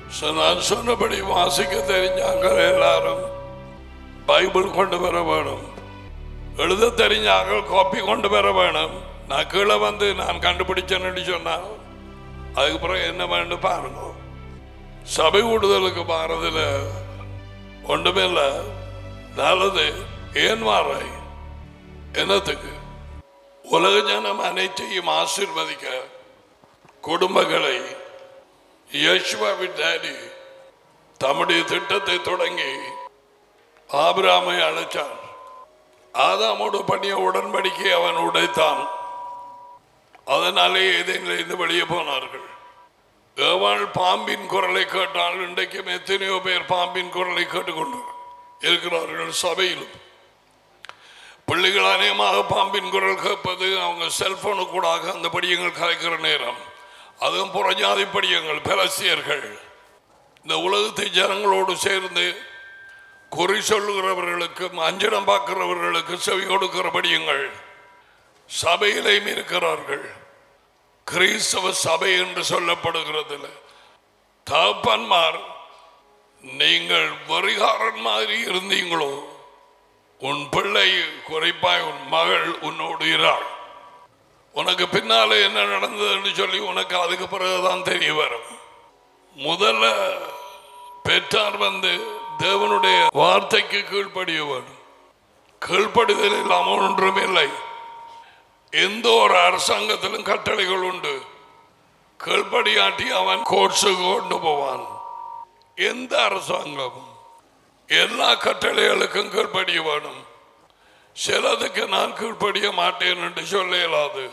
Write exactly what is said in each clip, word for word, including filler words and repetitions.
நான் சொன்னபடி வாசிக்க தெரிஞ்சாங்க எல்லாரும் பைபிள் கொண்டு வர வேணும், எழுத தெரிஞ்சாங்க காப்பி கொண்டு வர வேணும். நான் கீழே வந்து நான் கண்டுபிடிச்சேன்னு சொன்னால் அதுக்கப்புறம் என்ன வேண்டும் பாருங்க. சபை கூடுதலுக்கு மாறதில் ஒன்றுமே இல்லை. நல்லது ஏன் மாறை என்னத்துக்கு? உலக ஜனம் அனைத்தையும் ஆசீர்வதிக்க குடும்பங்களை யேசுவாவின் டாடி தம்முடைய திட்டத்தை தொடங்கி ஆபிரகாமை அழைச்சார். ஆதாமோடு பண்ணிய உடன்படிக்கை அவன் உடைத்தான். அதனாலே ஏதேனிலிருந்து வெளியே போனார்கள். ஏவாள் பாம்பின் குரலை கேட்டால் இன்றைக்கும் எத்தனையோ பேர் பாம்பின் குரலை கேட்டுக்கொண்டு இருக்கிறார்கள். சபையிலும் பிள்ளைகள் அநேகமாக பாம்பின் குரல் கேட்பது அவங்க செல்போனு கூட அந்த படியங்கள் கலைக்கிற நேரம். அதுவும் புறஜாதி படியங்கள் பெலசியர்கள் இந்த உலகத்தை ஜனங்களோடு சேர்ந்து குறி சொல்லுகிறவர்களுக்கு அஞ்சனம் பார்க்கிறவர்களுக்கு செவி கொடுக்கிற படியங்கள் சபையிலையும் இருக்கிறார்கள். கிறிஸ்தவ சபை என்று சொல்லப்படுகிறதுல தகப்பன்மார் நீங்கள் வரிகாரன் மாதிரி இருந்தீங்களோ, உன் பிள்ளை குறைப்பாய் உன் மகள் உன்னோடு இராள், உனக்கு பின்னாலே என்ன நடந்ததுன்னு சொல்லி உனக்கு அதுக்கு பிறகுதான் தெரிய வரும். முதல்ல பெற்றார் வந்து தேவனுடைய வார்த்தைக்கு கீழ்ப்படிய வேண்டும். கீழ்ப்படிதல் இல்லாமல் ஒன்றும் இல்லை. எந்த ஒரு அரசாங்கத்திலும் கட்டளைகள் உண்டு. கீழ்ப்படியாட்டி அவன் கோர்ட்ஸுக்கு கொண்டு போவான். எந்த அரசாங்கமும் எல்லா கட்டளைகளுக்கும் கீழ்ப்படிய வேணும். சிலதுக்கு நான் கீழ்ப்படிய மாட்டேன் என்று சொல்ல இயலாது.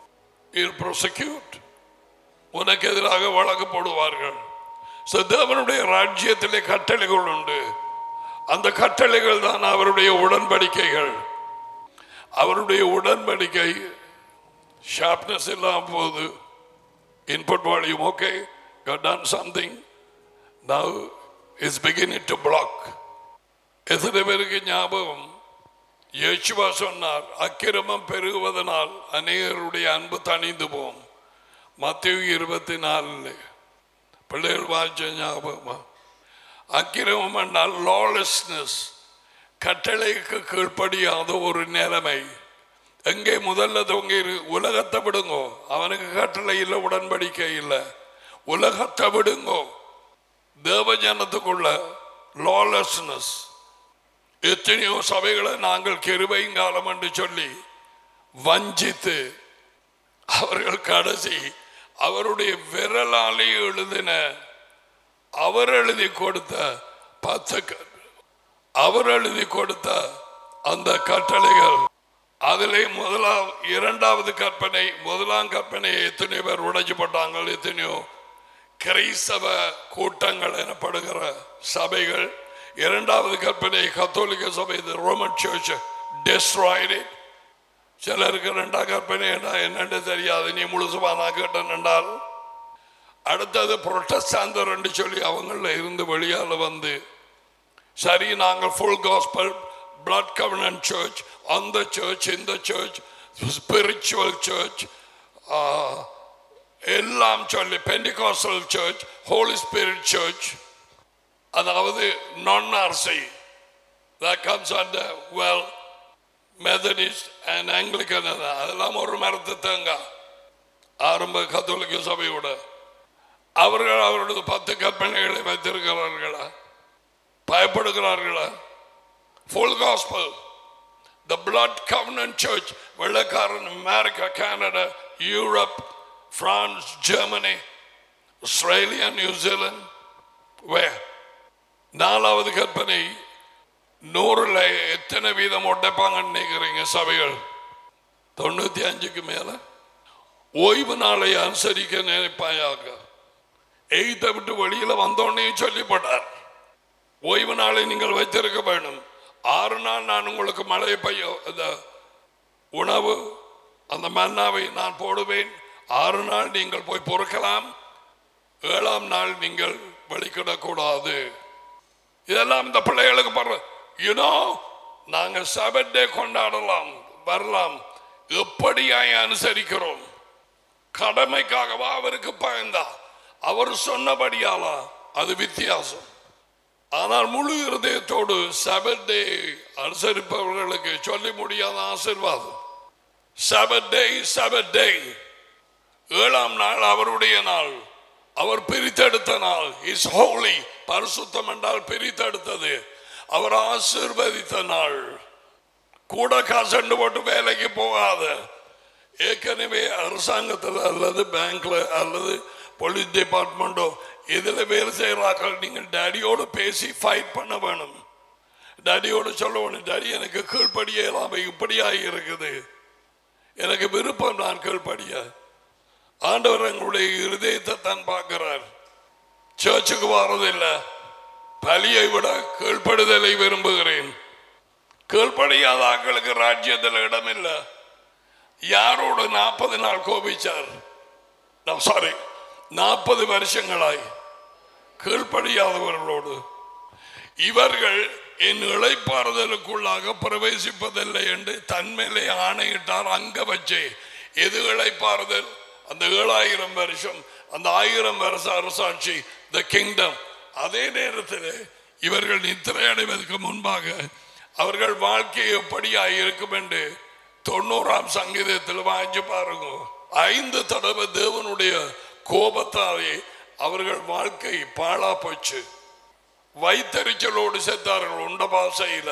உனக்கு எதிராக வழக்கு போடுவார்கள். தேவனுடைய ராஜ்யத்திலே கட்டளைகள் உண்டு. அந்த கட்டளைகள் தான் அவருடைய உடன்படிக்கைகள். அவருடைய உடன்படிக்கை ஷார்ப்னஸ் இல்லாம போது input volume okay, you have done something, now it's beginning to block. எத்தனை பேருக்கு ஞாபகம் இயேசுவா சொன்னார், அக்கிரமம் பெருகுவதனால் அநேகருடைய அன்பு தணிந்து போம். மத்தேயு இருபத்தி நாலுல பிள்ளைகள் வாய்ச்ச ஞாபகமா? அக்கிரமம் என்றால் லாலெஸ்னஸ், கட்டளைக்கு கீழ்ப்படியாத ஒரு நிலைமை. எங்கே முதல்ல தொங்கி உலகத்தை விடுங்கோ, அவனுக்கு கட்டளை இல்லை, உடன்படிக்கை இல்லை. உலகத்தை விடுங்கோ, தேவஜனத்துக்குள்ள லாலெஸ்னஸ். எத்தனையோ சபைகளை நாங்கள் கிருபைங்காலம் என்று சொல்லி வஞ்சித்து அவர்கள் கடைசி அவருடைய விரலாலே எழுதின அவர் எழுதி கொடுத்த பத்து அவர் எழுதி கொடுத்த அந்த கட்டளைகள், அதிலே முதலாம் இரண்டாவது கற்பனை முதலாம் கற்பனையை எத்தனையோ பேர் உடைச்சு போட்டாங்க. எத்தனையோ கிறிஸ்தவ கூட்டங்கள் எனப்படுகிற சபைகள் இரண்டாவது கற்பனை கத்தோலிக்க சபை ரோமன் சர்ச் destroyed it. சிலருக்கு ரெண்டாம் கற்பனை என்னன்னு தெரியாது, நீ முழுசுமா நான் கேட்டேன் என்றால். அடுத்தது புரொட்டஸ்டாந்தர் என்று சொல்லி அவங்கள இருந்து வெளியால் வந்து சரி நாங்கள் full gospel blood covenant church, அந்த சர்ச் இந்த சர்ச் ஸ்பிரிச்சுவல் சர்ச் எல்லாம் சொல்லி pentecostal church, holy spirit church, அதாவது நான் RC that comes under well Methodist and Anglican, அதெல்லாம் ஒரு மரத்து தேங்காய் ஆரம்ப கத்தோலிக்க சபையோட. அவர்கள் அவரது பத்து கற்பனைகளை வைத்திருக்கிறார்களா? பயப்படுகிறார்களா? Full gospel the blood covenant church, வெள்ளக்காரன் America, Canada, Europe, France, Germany, Australia, New Zealand. வே நாலாவது கற்பனை நூறுல எத்தனை வீதம் ஒட்டைப்பாங்கன்னு நினைக்கிறீங்க சபைகள்? தொண்ணூத்தி அஞ்சுக்கு மேல. ஓய்வு நாளை அனுசரிக்க நினைப்பாயாக. எய்த்தை விட்டு வெளியில வந்தோடனே சொல்லிப்பட்டார், ஓய்வு நாளை நீங்கள் வைத்திருக்க வேண்டும். ஆறு நாள் நான் உங்களுக்கு மழை பெய்ய அந்த உணவு அந்த மன்னாவை நான் போடுவேன். ஆறு நாள் நீங்கள் போய் பொறுக்கலாம், ஏழாம் நாள் நீங்கள் வெளிக்கிடக்கூடாது. இதெல்லாம் இந்த பிள்ளைகளுக்கு படுற யூனோ நாங்க சபத் டே கொண்டாடலாம் வரலாம், எப்படியாய் அனுசரிக்கிறோம்? கடமைக்காகவா? அவருக்கு பயந்தா? அவர் சொன்னபடியாலா? அது வித்தியாசம். ஆனால் முழு இருதயத்தோடு சபத் டே அனுசரிப்பவர்களுக்கு சொல்லி முடியாத ஆசீர்வாதம். சபத் டே சபத் டே, ஏழாம் நாள் அவருடைய நாள், அவர் பிரித்தெடுத்த நாள். இஸ் ஹோலி, பரிசுத்தம் என்றால் பிரித்தெடுத்தது. அவர் ஆசீர்வதித்த நாள். கூட காசு போட்டு வேலைக்கு போகாத, ஏற்கனவே அரசாங்கத்தில் அல்லது பேங்க்ல அல்லது போலீஸ் டிபார்ட்மெண்டோ இதில் வேலை செய்கிறார்கள். நீங்கள் டேடியோடு பேசி ஃபைட் பண்ண வேணும். டேடியோடு சொல்ல வேணும், டேடி எனக்கு கீழ்ப்படிய இல்லாம இப்படியாக இருக்குது, எனக்கு விருப்பம் நான் கீழ்ப்படிய. ஆண்டவர் எங்களுடைய இருதயத்தை தான் பார்க்கிறார். சர்ச்சுக்கு வர்றதில்லை, பலியை விட கீழ்ப்படுதலை விரும்புகிறேன். கீழ்ப்படியாத ஆட்களுக்கு ராஜ்யத்தில் இடம் இல்லை. யாரோடு நாற்பது நாள் கோபிச்சார்? சாரி, நாற்பது வருஷங்களாய் கீழ்ப்படியாதவர்களோடு. இவர்கள் என் இளைப்பாறுதலுக்குள்ளாக பிரவேசிப்பதில்லை என்று தன்மேலே ஆணையிட்டார். அங்க வச்சே எது இளைப்பாறுதல்? அந்த ஏழாயிரம் வருஷம், அந்த ஆயிரம் வருஷ அரசாட்சி, த கிங்டம். அதே நேரத்தில் இவர்கள் நித்திரை அடைவதற்கு முன்பாக அவர்கள் வாழ்க்கை எப்படியா இருக்கும் என்று தொண்ணூறாம் சங்கீதத்தில் வாங்கி பாருங்க. ஐந்து தடவை தேவனுடைய கோபத்தாலே அவர்கள் வாழ்க்கை பாழா போச்சு. வைத்தறிச்சலோடு செத்தார்கள். உண்ட பாசையில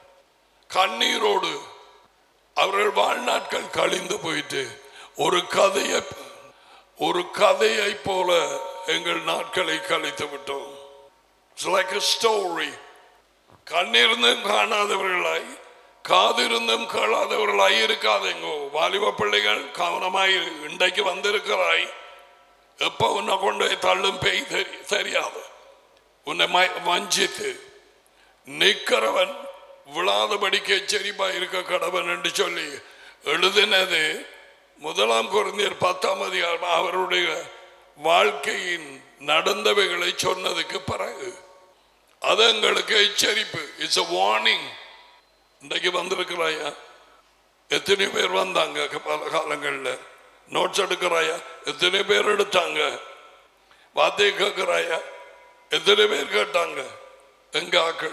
கண்ணீரோடு அவர்கள் வாழ்நாட்கள் கழிந்து போயிட்டு ஒரு கதையை ஒரு கதையை போல எங்கள் நாட்களை கழித்து விட்டோம். It's like a story. கண்ணிருந்தும் காணாதவர்களாய், காதிருந்தும் கேளாதவர்களாய் இருக்காதேங்கோ. வாலிப பிள்ளைகள் கவனமாய், இன்றைக்கு வந்திருக்கிறாய், எப்ப உன்னை கொண்டு தள்ளும் பெய் தெரியாது. உன்னை வஞ்சித்து நிற்கிறவன் விழாதபடிக்கு எச்சரிப்பா இருக்க கடவன் என்று சொல்லி எழுதினது முதலாம் கொரிந்தியர் பத்தாம் அதிகாரம். அவருடைய வாழ்க்கையின் நடந்தவைகளை சொன்னதுக்கு பிறகு அது எங்களுக்கு எச்சரிப்பு. It's a warning. இன்றைக்கு வந்திருக்கிறாயா? எத்தனை பேர் வந்தாங்க பல காலங்களில்? நோட்ஸ் எடுக்கிறாயா? எத்தனை பேர் எடுத்தாங்க? வார்த்தையை கேட்கிறாயா? எத்தனை பேர் கேட்டாங்க? எங்க ஆக்கள்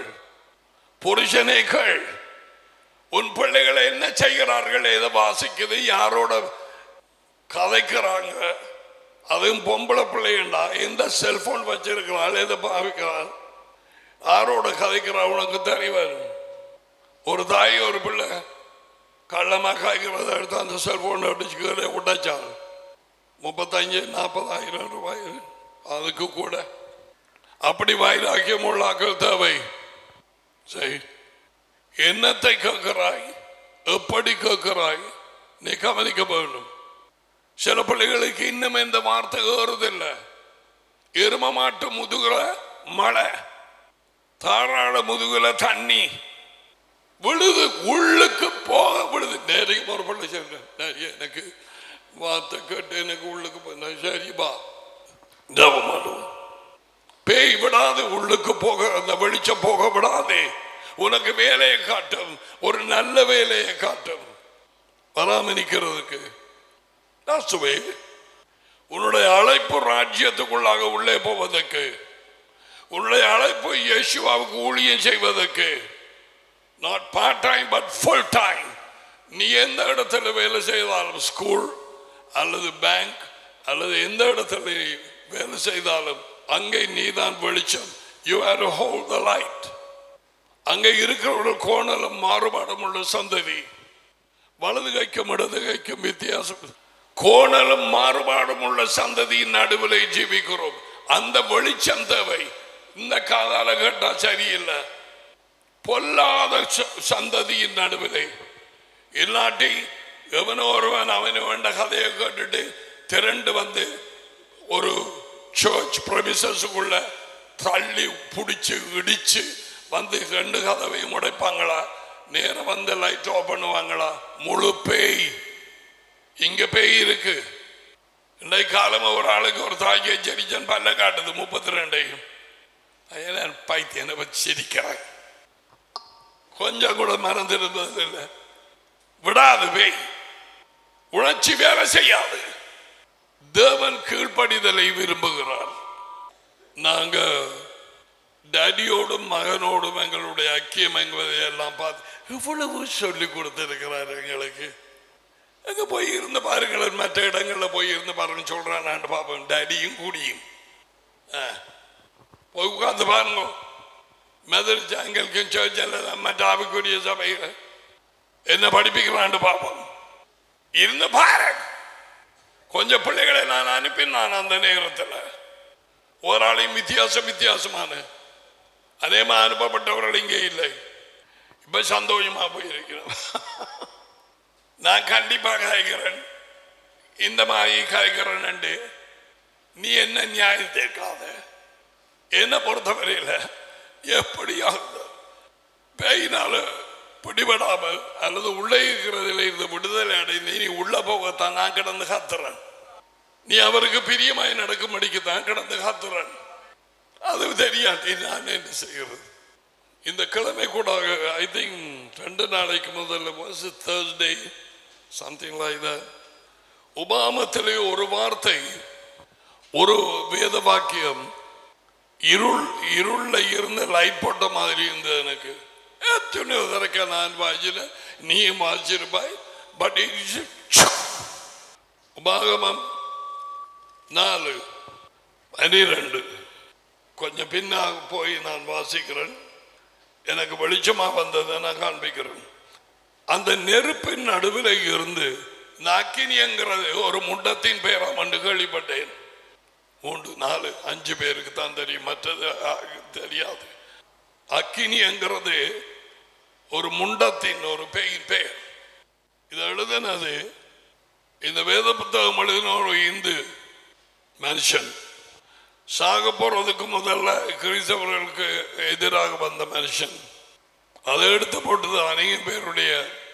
புருஷனே கேள், உன் பிள்ளைகளை என்ன செய்கிறார்கள், எதை வாசிக்குது, யாரோட கதைக்கிறாங்க. அதுவும் பொம்பளை பிள்ளைண்டா, எந்த செல்போன் வச்சிருக்கிறாள், எதை பாவிக்கிறாள், யாரோட கதைக்கிறாள் உனக்கு தெரியும். ஒரு தாய் ஒரு பிள்ளை கள்ளமா காய்க்கிறத எடுத்து அந்த செல்போன் அடிச்சு உடைச்சாள். முப்பத்தஞ்சு நாற்பதாயிரம் ரூபாய் அதுக்கு கூட. அப்படி வைராக்கியம் உள்ளாக்கள் தேவை. சரி, என்னத்தை கேட்கிறாய், எப்படி கேட்கிறாய், நீ கவனிக்க வேண்டும். சில பிள்ளைகளுக்கு இன்னும் இந்த வார்த்தை ஏறுதில்லை. எரும மாட்டு முதுகுல மழை, தாராள முதுகுல தண்ணி விழுது, உள்ளுக்கு போக விழுது. நேரைக்கு ஒரு பிள்ளை சொல்றேன், எனக்கு வார்த்தை கேட்டு எனக்கு உள்ளுக்கு போய் சரிபா ஜபமாடும். பேய் விடாது, உள்ளுக்கு போக அந்த வெளிச்சம் போக விடாதே. உனக்கு வேலையை காட்டும், ஒரு நல்ல வேலையை காட்டும் பராமரிக்கிறதுக்கு. உன்னுடைய அழைப்பு ராஜ்யத்துக்குள்ளாக உள்ளே போவதற்கு, உன்னுடைய அழைப்பு இயேசுவுக்கு ஊழியம் செய்வதற்கு. not part time but full time. நீ எந்த இடத்துல வேலை செய்தாலும், ஸ்கூல் அல்லது பேங்க் அல்லது எந்த இடத்துல வேலை செய்தாலும் அங்கே நீதான் வெளிச்சம். you have to hold the light. அங்கே இருக்கிறவர்கள் கோணலும் மாறுபாடும் உள்ள சந்ததி. வலது கைக்கும் இடது கைக்கும் வித்தியாசம். கோணலும் மாறுபாடும் உள்ள சந்ததியின் நடுவில் ஜீவிக்கிறோம். அந்த வெளிச்சம் தேவை. இந்த காதால கேட்டா சரியில்லை. பொல்லாத சந்ததியின் நடுவிலே இல்லாட்டி எவனோ ஒருவன் அவனு வேண்ட கதையை கேட்டுட்டு திரண்டு வந்து ஒரு சர்ச் பிரமிசஸுக்குள்ள தள்ளி பிடிச்சு இடிச்சு வந்து ரெண்டு கதவையும் உடைப்பாங்களா? நேரம் வந்து லைட் ஆஃப் பண்ணுவாங்களா? முழு பேய். இங்க பேய் இருக்கு. இன்றைக்கு காலமா ஒரு ஆளுக்கு ஒரு தாய்க்கு எச்சரிச்சன் பல்ல காட்டுது முப்பத்தி ரெண்டையும். பைத்தியனை வச்சு சிரிக்கிறாங்க. கொஞ்சம் கூட மறந்திருந்தது இல்லை. விடாது பேய். உணர்ச்சி வேலை செய்யாது. தேவன் கீழ்ப்படிதலை விரும்புகிறார். நாங்க டேடியோடும் மகனோடும் எங்களுடைய ஐக்கியம் என்பதை எல்லாம் பார்த்து எவ்வளவு சொல்லி கொடுத்திருக்கிறார் எங்களுக்கு. அங்க போய் இருந்து பாருங்களேன், மற்ற இடங்கள்ல போய் இருந்து பாருங்க சொல்றான். நான் பார்ப்பேன் டேடியும் கூடியும் போய் உட்கார்ந்து பாருங்க. மெதடிச்ச அங்கல்கும் சர்ச்சில் மற்ற ஆவிக்குரிய சபையில் என்ன படிப்பிக்கிறான்னு பார்ப்போம். இருந்து பாரு. கொஞ்சம் பிள்ளைகளை நான் அனுப்பினான் அந்த நேரத்தில். ஒரு ஆளையும் வித்தியாசம் வித்தியாசமான அதே மாதிரி அனுப்பப்பட்டவர்கள் இங்கே இல்லை. இப்ப சந்தோஷமா போயிருக்கிறோம். நான் கண்டிப்பாக காய்கிறேன், இந்த மாதிரி காய்கிறேன். நீ என்ன நியாயம் தேர்க்காத. என்ன பொறுத்தவரையில் எப்படியாவது பேயினால பிடிபடாமல் அல்லது உள்ளே இருக்கிறதில் இருந்து விடுதலை அடைந்து நீ உள்ள போகத்தான் நான் கிடந்து காத்துறேன். நீ அவருக்கு பிரியமாய் நடக்கும்படிக்குத்தான் கிடந்து காத்துறேன். அது தெரியாட்டி நான் என்ன செய்கிறது? இந்த கிழமை கூட ஐ திங்க் ரெண்டு நாளைக்கு முதல்ல was Thursday something like that. உபாமத்திலே ஒரு வார்த்தை, ஒரு வேத வாக்கியம் இருள் இருள்ல இருந்து லைட் போட்ட மாதிரி இருந்தது எனக்கு. எத்தனையோ தரக்க நான் வாசில நீயும் வாசிச்சிருப்பாய். பட் உபாகமம் நாலு பனிரெண்டு கொஞ்சம் பின்னாக போய் நான் வாசிக்கிறேன். எனக்கு வெளிச்சமா வந்ததை நான் காண்பிக்கிறேன். அந்த நெருப்பின் நடுவில் இருந்து நாக்கினியங்கிறது ஒரு முண்டத்தின் பெயராம் என்று கேள்விப்பட்டேன். மூன்று நாலு அஞ்சு பேருக்கு தான் தெரியும், மற்றது தெரியாது. அக்கினி என்கிறது ஒரு முண்டத்தின் ஒரு பெயின் பெயர். இது எழுதினது இந்த வேத புத்தகம் எழுதின ஒரு இந்து மனுஷன். சாக போறதுக்கு முதல்ல கிறிஸ்தவர்களுக்கு எதிராக வந்த மனுஷன். அதை எடுத்து போட்டது அநேக பேருடைய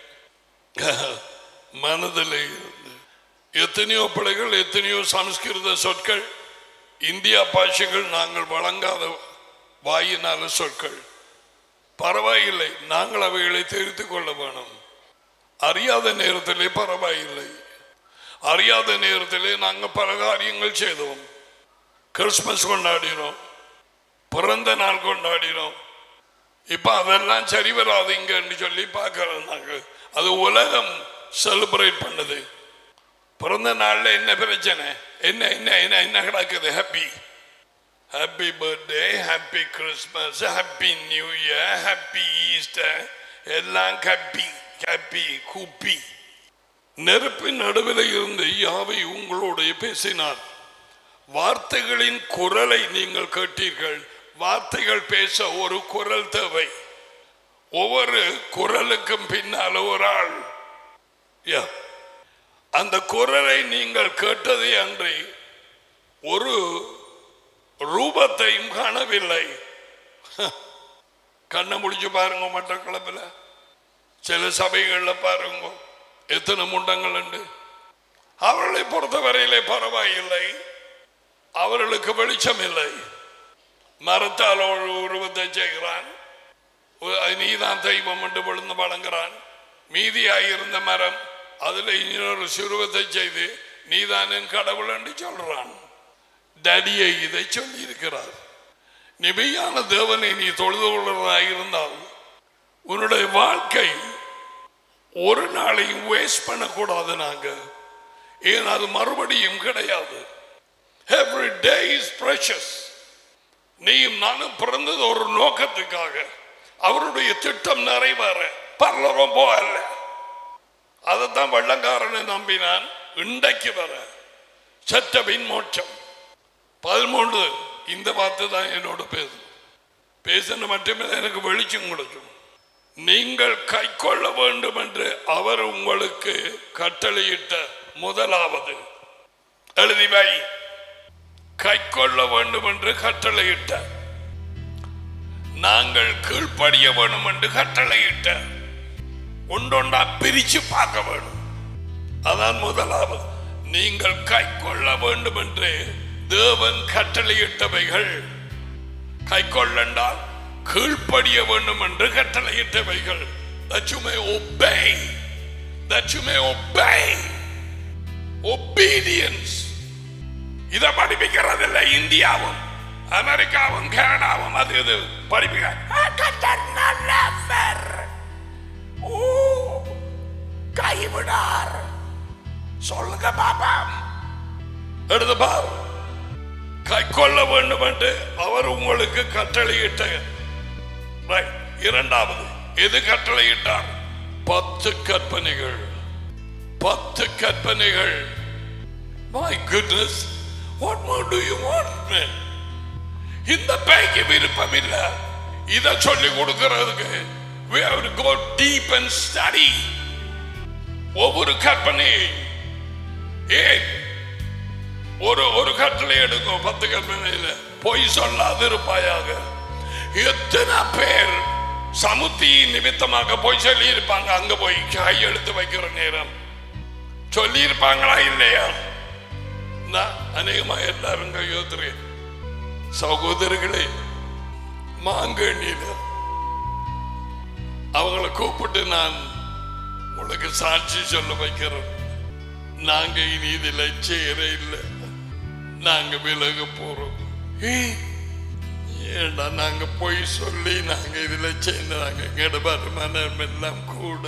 மனதில் இருந்து. எத்தனையோ பிள்ளைகள், எத்தனையோ சமஸ்கிருத சொற்கள், இந்தியா பாஷைகள் நாங்கள் வழங்காத வாயினால சொற்கள். பரவாயில்லை, நாங்கள் அவைகளை தெரிந்து கொள்ள வேணும். அறியாத நேரத்திலே பரவாயில்லை. அறியாத நேரத்திலே நாங்கள் பல காரியங்கள் செய்தோம். கிறிஸ்துமஸ் கொண்டாடினோம், பிறந்த நாள் கொண்டாடினோம். இப்ப அதெல்லாம் சரி வராதுங்கன்னு சொல்லி பார்க்கிறோம். நாங்கள் அது உலகம் செலிப்ரேட் பண்ணுது. பிறந்த நாள்ல என்ன பிரச்சனை? என்ன என்ன என்ன என்ன கிடக்குது? Happy happy birthday, happy Christmas, happy new year, happy Easter, எல்லாம் ஹாப்பி ஹாப்பி குப்பி. நெருப்பின் நடுவில் இருந்து யாவை உங்களோட பேசினார். வார்த்தைகளின் குரலை நீங்கள் கேட்டீர்கள். வார்த்தைகள் பேச ஒரு குரல் தேவை. ஒவ்வொரு குரலுக்கும் பின்னால் ஒரு ஆள். அந்த குரலை நீங்கள் கேட்டதே அன்றி ஒரு ரூபத்தையும் காணவில்லை. கண்ணை முடிச்சு பாருங்க. மட்டக்களப்பில் சில சபைகள்ல பாருங்க எத்தனை முண்டங்கள் உண்டு. அவர்களை பொறுத்தவரையிலே பரவாயில்லை, அவர்களுக்கு வெளிச்சம் இல்லை. மரத்தால் ஒரு உருவத்தை செய்கிறான், நீதான் தெய்வம் என்று விழுந்து வழங்குறான். மீதியாயிருந்த மரம் அதுல இன்னொரு சுருவத்தை செய்து நீதான் என் கடவுள் என்று சொல்றான். டடியை இதை சொல்லி இருக்கிறார். நிபையான தேவனை நீ தொழுது கொள்வதாக இருந்தால் உன்னுடைய வாழ்க்கை ஒரு நாளையும் வேஸ்ட் பண்ணக்கூடாது. நாங்க ஏன் அது மறுபடியும் கிடையாது. Every day is precious. நீயும் நானும் பிறந்தது ஒரு நோக்கத்துக்காக. அவருடைய திட்டம் நிறைவேற பரலோகம் போகல. அதைத்தான் வெள்ளக்காரனை நம்பினான். இன்றைக்கு வர சட்டபின் மோட்சம் பதிமூன்று இந்த வார்த்தை தான் என்னோட பேசு பேசணும். மட்டுமே எனக்கு வெளிச்சம் கொடுக்கும். நீங்கள் கை கொள்ள வேண்டும் என்று அவர் உங்களுக்கு கட்டளையிட்ட முதலாவது எழுதிவை. கை கொள்ள வேண்டும் என்று கட்டளையிட்ட, நாங்கள் கீழ்ப்படிய வேண்டும் என்று கட்டளையிட்ட, ஒன்றொன்றா பிரிச்சு பார்க்க வேண்டும். அதான் முதலாவது. நீங்கள் கை கொள்ள வேண்டும் என்று தேவன் கட்டளையிட்டவைகள். கை கொள்ளண்டால் கீழ்ப்படிய வேண்டும் என்று கட்டளையிட்டவைகள். That you may obey. That you may obey. Obedience. இதை படிப்பிக்கிறதில்லை இந்தியாவும் அமெரிக்காவும் கனடாவும் அது இது படிப்பீங்க. கைவிடார் சொல்லுங்க பாப்பா. எடுத்து பார். கை கொள்ள வேண்டும் என்று அவர் உங்களுக்கு கட்டளையிட்ட. இரண்டாவது எது கட்டளையிட்டார்? பத்து கற்பனைகள். பத்து கற்பனைகள். My goodness, what more do you want, man? இந்த பேய்க்கு விருப்பம் இல்ல இத சொல்லி கொடுக்கிறதுக்கு. We have to go deep and study. ஒவ்வொரு கற்பனை ஏன் ஒரு ஒரு கட்டளை எடுக்கும். பத்து கற்பனையில பொய் சொல்லாது இருப்பாயாக. எத்தனை பேர் சமுத்தி நிமித்தமாக போய் சொல்லி இருப்பாங்க. அங்க போய் கை எடுத்து வைக்கிற நேரம் சொல்லி இருப்பாங்களா இல்லையா? அநேகமா எல்லாரும் கையோத்துறேன். சகோதரர்களே, மாங்கண்ணியில அவங்களை கூப்பிட்டு நான் உங்களுக்கு சாட்சி சொல்ல வைக்கிறோம். நாங்க இனி இதுல சேர இல்லை, நாங்க விலக போறோம். ஏண்டா நாங்க போய் சொல்லி நாங்க இதுல சேர்ந்தாங்க. எங்கட வருமானம் எல்லாம் கூட.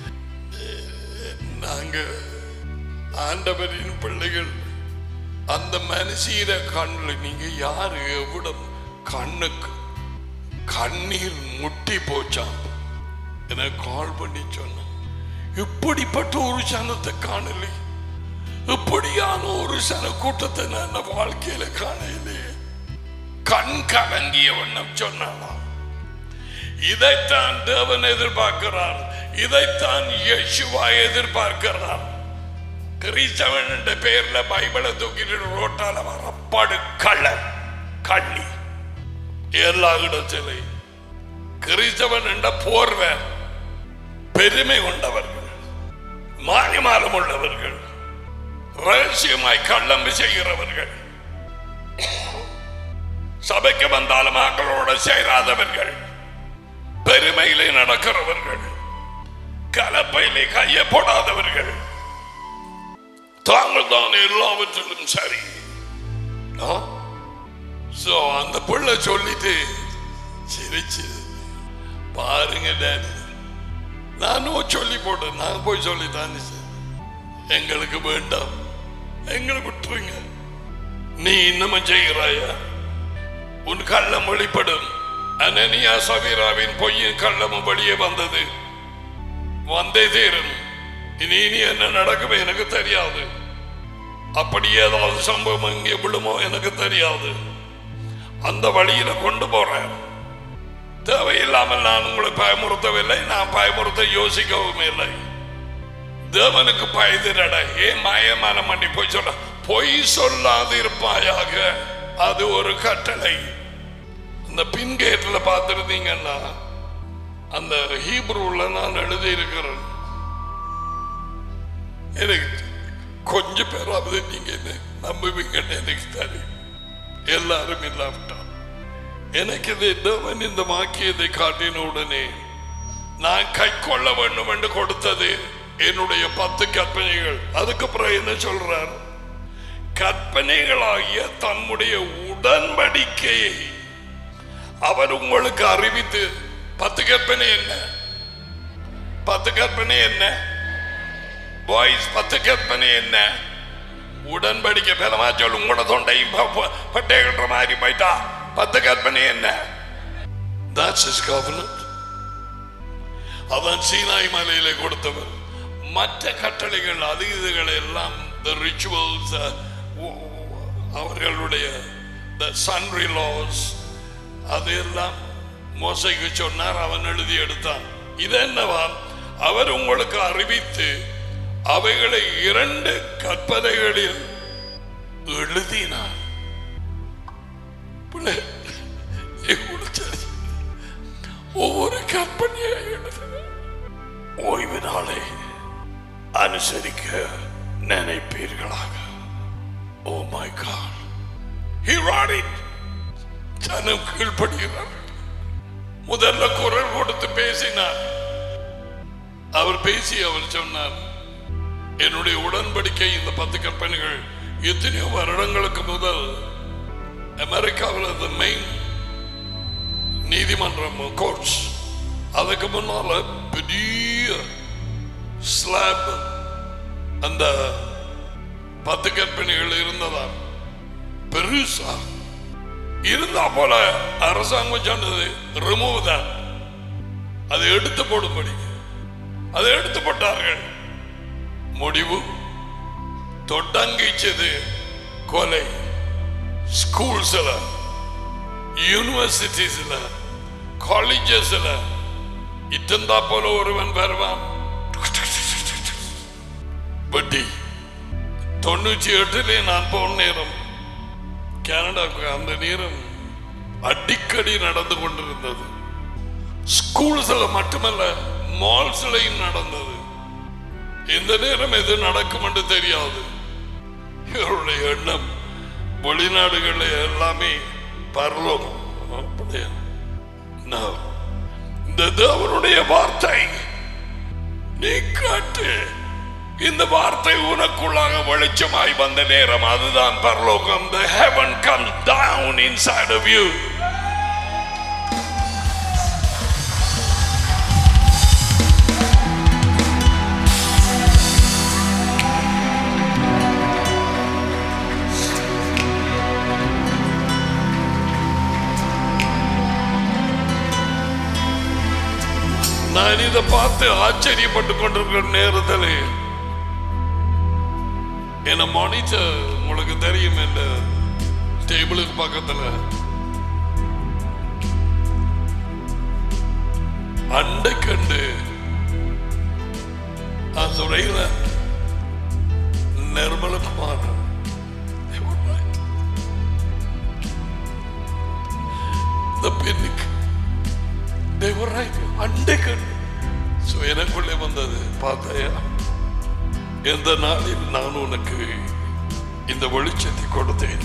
நாங்க ஆண்டவரின் பிள்ளைகள். அந்த மனுஷீர கண்ணில் நீங்க யாரு எவ்வளவு கண்ணுக்கு கண்ணீர் முட்டி போச்சான். எனக்கு கால் பண்ணி சொன்ன, இப்படிப்பட்ட ஒரு சனத்தை காணலை, இப்படியான ஒரு சன கூட்டத்தை நான் வாழ்க்கையில காணலையே. கண் கலங்கிய வண்ணம் சொன்னாலாம். இதைத்தான் தேவன் எதிர்பார்க்கிறார். இதைத்தான் யேசுவா எதிர்பார்க்கிறார். கிறிஸ்தவன் என்ற பெயர்ல பைபிளை தூக்கிட்டு ரோட்டால வரப்பாடு கள்ள கள்ளி எல்லா இடத்திலையும். கிறிஸ்தவன் என்ற போர்வை பெருமை கொண்டவர்கள், மாயமாலம் உள்ளவர்கள், ரகசியமாய் கள்ளம்பு செய்கிறவர்கள், சபைக்கு வந்தாலும் மக்களோட சேராதவர்கள், பெருமையிலே நடக்கிறவர்கள், கலப்பையிலே கையை போடாதவர்கள், தாங்கள் தான் எல்லாவற்றிலும் சரி. அந்த பிள்ளை சொல்லிட்டு சிரிச்சு பாருங்க டாடி, நானும் சொல்லி போட்டேன். நான் போய் சொல்லித்தான் எங்களுக்கு வேண்டாம், எங்களுக்கு விட்டுருங்க. நீ இன்னமும் செய்கிறாயா? உன் கள்ளம் வெளிப்படும். அனனியா சபீராவின் பொய்யின் கள்ளமும் வெளியே வந்தது, வந்தே தீரும். இனி இனி என்ன நடக்குமே எனக்கு தெரியாது. அப்படி ஏதாவது சம்பவம் இங்கே விழுமோ எனக்கு தெரியாது. அந்த வழியில கொண்டு போறேன். தேவையில்லாமல் நான் உங்களை பயமுறுத்தவில்லை, நான் பயமுறுத்த யோசிக்கவும் இல்லை. தேவனுக்கு பயதிரட ஏன் மாயமானம் பண்ணி போய் சொல்ல பொய் சொல்லாது இருப்பாயாக. அது ஒரு கட்டளை. அந்த பின்கேட்ல பார்த்திருந்தீங்கன்னா அந்த ஹீப்ரூல நான் எழுதி இருக்கிறேன். எனக்கு கொஞ்சம் பேராவது நீங்க என்ன நம்புவீங்கன்னு எனக்கு தெரியும். எல்லாரும் இல்லாவிட்டான் எனக்கு இது தேவன் இந்த வாக்கியத்தை காட்டின உடனே நான் கை கொள்ள வேண்டும் என்று கொடுத்தது என்னுடைய பத்து கற்பனைகள். அதுக்கப்புறம் என்ன சொல்றார்? கற்பனைகளாகிய தம்முடைய உடன்படிக்கையை அவர் உங்களுக்கு அறிவித்து. பத்து கற்பனை என்ன? பத்து கற்பனை என்ன? பாய்ஸ், பத்து கற்பனை என்ன? உடன்படிக்கை. பெருமா சொல்லு, உங்களோட தொண்டையும் பட்டை கட்டுற மாதிரி போயிட்டா. பத்து கற்பனை என்ன? That's his covenant. அவன் சீனாய் மலையிலே கொடுத்தவர். மற்ற கட்டளைகள் அது இதுகளை எல்லாம் the rituals, அவர்களுடைய the sundry laws, அதெல்லாம் மோசைக்கு சொன்னார். அவன் எழுதி எடுத்தான். இது என்னவா? அவர் உங்களுக்கு அறிவித்து அவைகளை இரண்டு கற்பனைகளில் எழுதினார். ஒவ்வொரு கற்பனையை ஓய்வு நாளை அனுசரிக்க நினைப்பீர்களாக. Oh my God, he wrote it. ஜனம் கீழ்ப்படுகிறார். முதல்ல குரல் கொடுத்து பேசினார். அவர் பேசி அவர் சொன்னார், என்னுடைய உடன்படிக்கை இந்த பத்து கற்பனைகள் எத்தனையோ வருடங்களுக்கு முதல் அமெரிக்க அமெரிக்காவில் the main நீதிமன்றம் கோர்ட்ஸ், அதுக்கு முன்னால பெரிய ஸ்லாப் அந்த பத்து கற்பிணிகள் இருந்ததா பெருசா இருந்தா போல அரசாங்கம் சொன்னது ரிமூவ் தான், அதை எடுத்து போடும்படி அதை எடுத்து போட்டார்கள். முடிவு தொடங்கிச்சது கொலை. ஸ்கூல்ஸ்ல, யூனிவர்சிட்டிஸ்ல, காலேஜஸ்ல இத்தந்தா போல ஒருவன் வருவான். பட்டி தொண்ணூற்றி எட்டுல நான் போன நேரம் கனடாவுக்கு, அந்த நேரம் அடிக்கடி நடந்து கொண்டிருந்தது. ஸ்கூல்ஸ்ல மட்டுமல்ல, மால்ஸ்லையும் நடந்தது. இந்த நேரம் எது நடக்கும் என்று தெரியாது. இவருடைய எண்ணம் வெளிநாடுகளில் எல்லாமே பரலோகம். அப்படியே இந்த தேவனுடைய வார்த்தை நீ காட்டு, இந்த வார்த்தை உனக்குள்ளாக வெளிச்சமாய் வந்த நேரம் அதுதான் பரலோகம். The heaven comes down inside of you. நான் இதை பார்த்து ஆச்சரியப்பட்டு கொண்டிருக்கிற நேரத்தில் என்ன மானிட்டர் உங்களுக்கு தெரியும், இந்த டேபிளுக்கு பக்கத்துல அண்டை கண்டு துறையில நிர்மலமான பெண்ணுக்கு அண்டை கண்டு எனக்குள்ளே வந்தது. பார்த்தையா, எந்த நாளில் நான் உனக்கு இந்த வெளிச்சத்தை கொடுத்தேன்,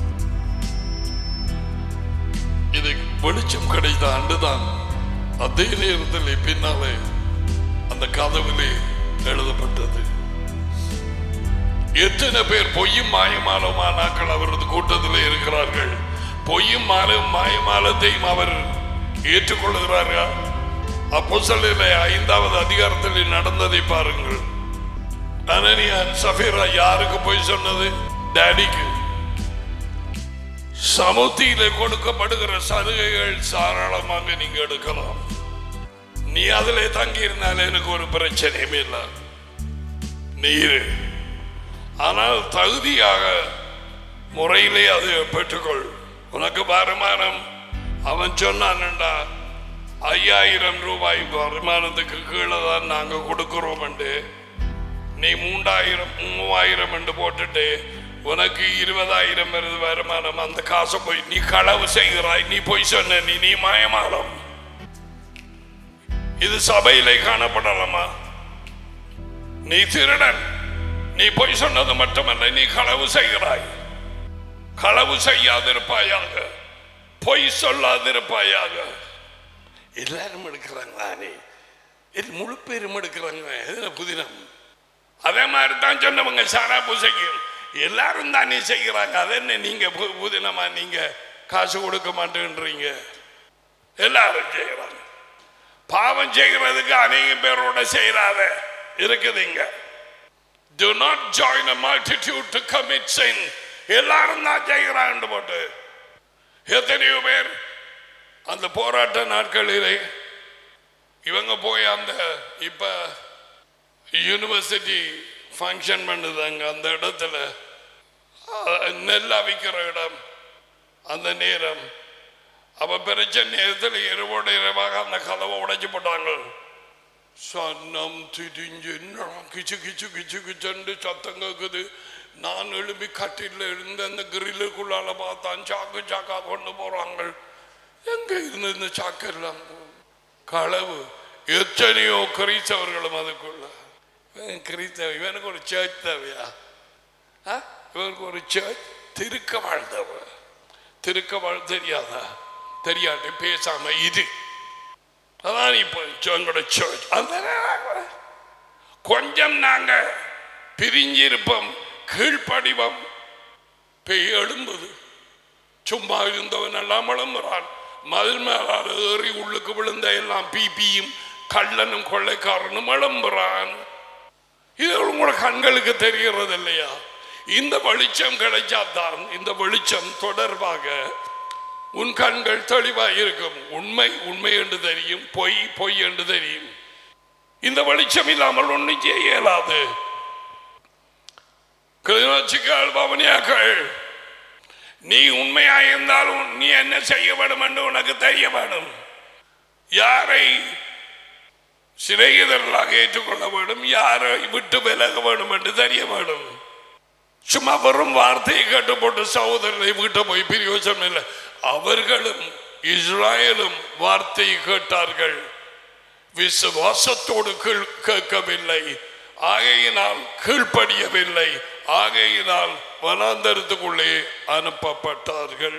இது வெளிச்சம் கிடைத்த ஆண்டுதான். அதே நேரத்தில் பின்னாலே அந்த கதவிலே எழுதப்பட்டது. எத்தனை பேர் பொய்யும் மாயமாலமானாக்கள் அவரது கூட்டத்தில் இருக்கிறார்கள். பொய்யும் மாலும் மாயமாலத்தையும் அவர் ஏற்றுக்கொள்கிறார்கள். அப்போஸ்தலரிலே ஐந்தாவது அதிகாரத்தில் நடந்ததை பாருங்கள். அனனியா சபீரா யாருக்கு போய் சொன்னது? டாடிக்கு. சமுத்தியிலே கொடுக்கப்படுகிற சலுகைகள் தாராளமாக நீங்க எடுக்கலாம், நீ அதிலே தங்கி இருந்தாலே எனக்கு ஒரு பிரச்சனையும் இல்லை, நீரு ஆனால் தகுதியாக முறையிலே அதை பெற்றுக்கொள். உனக்கு வருமானம் அவன் சொன்னான்டா ஐயாயிரம் ரூபாய் வருமானத்துக்கு கீழே தான் நாங்க கொடுக்கிறோம் என்று, நீ மூன்றாயிரம் மூவாயிரம் என்று போட்டுட்டு உனக்கு இருபதாயிரம் வருது வருமானம், அந்த காசை போய் நீ களவு செய்கிறாய், நீ போய் சொன்ன நீ நீ மாயமாலம். இது சபையிலே காணப்படலாமா? நீ திருடன், நீ போய் சொன்னது மட்டுமல்ல, நீ களவு செய்கிறாய். களவு செய்யாதிருப்பாயாக, பொய் சொல்லாதிருப்பாயாக. எல்லாரும் எடுக்கிறாங்களே, முழு பேரும் எடுக்கிறாங்க புதினம். அதே மாதிரி தான் சொன்னவங்க சாரா பூசைக்கும் எல்லாரும் தானே செய்கிறாங்க. அது என்ன நீங்க புதினமா நீங்க காசு கொடுக்க மாட்டேன்றீங்க? எல்லாரும் செய்யறாங்க. பாவம் செய்கிறதுக்கு அநேக பேரோட செய்யறாத இருக்குதுங்க. Do not join a multitude to commit sin. எல்லாரும் தான் செய்கிறாங்க போட்டு எத்தனையோ பேர் அந்த போராட்ட நாட்களிலே இவங்க போய் அந்த இப்ப யூனிவர்சிட்டி ஃபங்க்ஷன் பண்ணுதாங்க, அந்த இடத்துல நெல் அவிக்கிற இடம், அந்த நேரம் அவ பிரச்சனை நேரத்தில் இரவோட இரவாக அந்த கதவை உடைச்சு போட்டாங்க. சன்னம் திரிஞ்சு கிச்சு கிச்சு கிச்சு கிச்சண்டு சத்தம் கேக்குது. நான் எழுப்பி கட்டில இருந்து அந்த கிரில்லுக்குள்ளால பார்த்தான், சாக்கு சாக்கா கொண்டு போறாங்க. எங்க இருந்து இந்த சாக்கு எல்லாம் களவு. எத்தனையோ கிறிஸ்தவர்களும் அதுக்குள்ள. கிறிஸ்தவ இவனுக்கு ஒரு சர்ச் தேவையா? இவனுக்கு ஒரு சர்ச் திருக்க வாழ்ந்தவ. திருக்க வாழ் தெரியாதா? தெரியாட்டி பேசாம இது அதான் இப்போ எங்களோட சர்ச். கொஞ்சம் நாங்க பிரிஞ்சிருப்போம், கீழ்ப்படிவம், எழும்புது சும்மா இருந்தவன் எல்லாம் விளம்புறான். மதில் மேலால் ஏறி உள்ளுக்கு விழுந்த எல்லாம் பிபியும் கள்ளனும் கொள்ளைக்காரனும் விளம்புறான். இது உங்களோட கண்களுக்கு தெரிகிறது இல்லையா? இந்த வெளிச்சம் கிடைச்சாதான் இந்த வெளிச்சம் தொடர்பாக உன் கண்கள் தெளிவாக இருக்கும். உண்மை உண்மை என்று தெரியும், பொய் பொய் என்று தெரியும். இந்த வெளிச்சம் இல்லாமல் ஒன்றும் செய்ய இயலாது. கிளிநொச்சிகள் பவனியாக்கள், நீ உண்மையாக இருந்தாலும் நீ என்ன செய்ய வேண்டும் என்று உனக்கு தெரிய வேண்டும். யாரை சிநேகிதர்களாக ஏற்றுக்கொள்ள வேண்டும், யாரை விட்டு விலக வேண்டும் என்று தெரிய வேண்டும். சும்மா வெறும் வார்த்தையை கேட்டு போட்டு சகோதரனை வீட்டை போய் பிரயோஜனம் இல்லை. அவர்களும் இஸ்ராயலும் வார்த்தையை கேட்டார்கள், விசுவாசத்தோடு கேட்கவில்லை, ஆகையினால் கீழ்ப்படியவில்லை, ஆகையினால் வனாந்தரத்துக்குள்ளே அனுப்பப்பட்டார்கள்.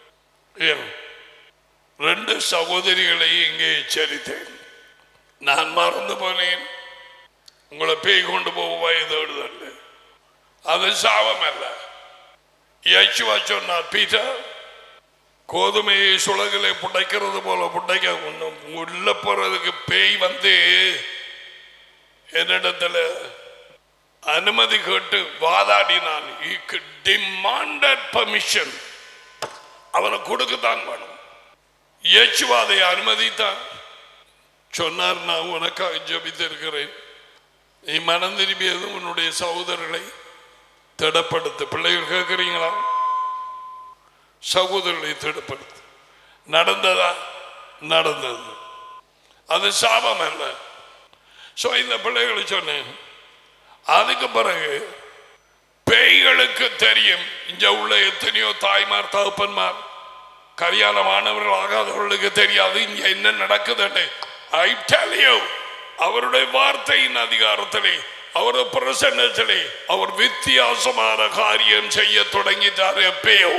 ரெண்டு சகோதரிகளை இங்கே எச்சரித்தேன். நான் மறந்து போனேன். உங்களை பேய் கொண்டு போக வயதோடு அது சாபம் அல்ல. இயேசுவா சொன்னார், பீட்டர், கோதுமையை சுலகிலே புடைக்கிறது போல புடைக்க உள்ள போறதுக்கு பேய் வந்து என்னிடத்துல அனுமதி கேட்டு வாதாடினான். டிமாண்டட் பர்மிஷன், அவனை கொடுக்கத்தான் வேணும். இயேசுவா அதை அனுமதித்தான். சொன்னார், நான் உனக்காக ஜெபித்து இருக்கிறேன், நீ மனம் திரும்பியது உன்னுடைய சகோதரர்களை திடப்படுத்து. பிள்ளைகள் கேட்கிறீங்களா? சகோதரர்களை திடப்படுத்து. நடந்ததா? நடந்தது. அது சாபம் அல்ல. சோ இந்த பிள்ளைகளை சொன்னேன். அதுக்கு பிறகு பேய்களுக்கு தெரியும். இங்க உள்ள எத்தனையோ தாய்மார் தகப்பன்மார் கல்யாணமானவர்கள் ஆகாதவர்களுக்கு தெரியாது இங்க என்ன நடக்குதுன்னு. I tell you, அவருடைய வார்த்தையின் அதிகாரத்திலே, அவருடைய பிரசன்னத்திலே அவர் வித்தியாசமான காரியம் செய்ய தொடங்கிட்டார். எப்பயோ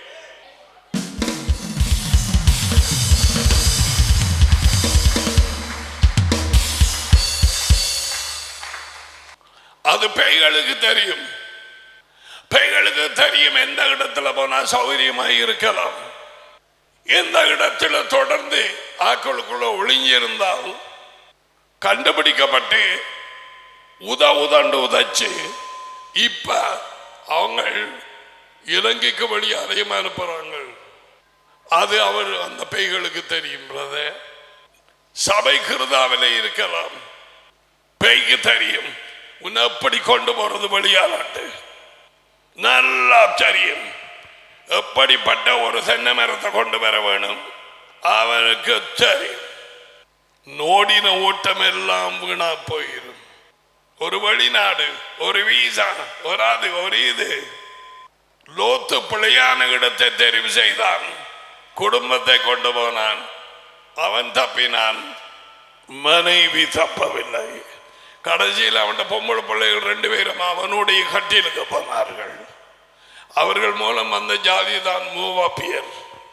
அது பேய்களுக்கு தெரியும். பேய்களுக்கு தெரியும் எந்த இடத்துல போனா சௌகரியமாக இருக்கலாம், எந்த இடத்துல தொடர்ந்து ஆக்களுக்குள்ள ஒளிஞ்சிருந்தால் கண்டுபிடிக்கப்பட்டு உத உதண்டு உதச்சு இப்ப அவங்க இலங்கைக்கு வழி அறையும் அனுப்புறாங்க. அது அவர் அந்த பேய்களுக்கு தெரியும். சபை கிருதாவிலே இருக்கலாம், பேய்க்கு தெரியும் உன்னை எப்படி கொண்டு போறது வழியாலாண்டு. நல்லா தெரியும் எப்படிப்பட்ட ஒரு தென்னை மரத்தை கொண்டு வர வேணும் அவனுக்கு தெரியும். நோடின ஓட்டம் எல்லாம் வீணா போயிடும். ஒரு வெளிநாடு, ஒரு வீசா, ஒரு அது ஒரு இது. லோத்து பிழையான இடத்தை தெரிவு செய்தான், குடும்பத்தை கொண்டு போனான், அவன் தப்பினான், மனைவி தப்பவில்லை. கடைசியில் அவன் பொம்பளை பிள்ளைகள் ரெண்டு பேரும் அவனுடைய கட்டிலுக்கு போனார்கள். அவர்கள் மூலம் அந்த ஜாதி தான் மூவாப்பியர்.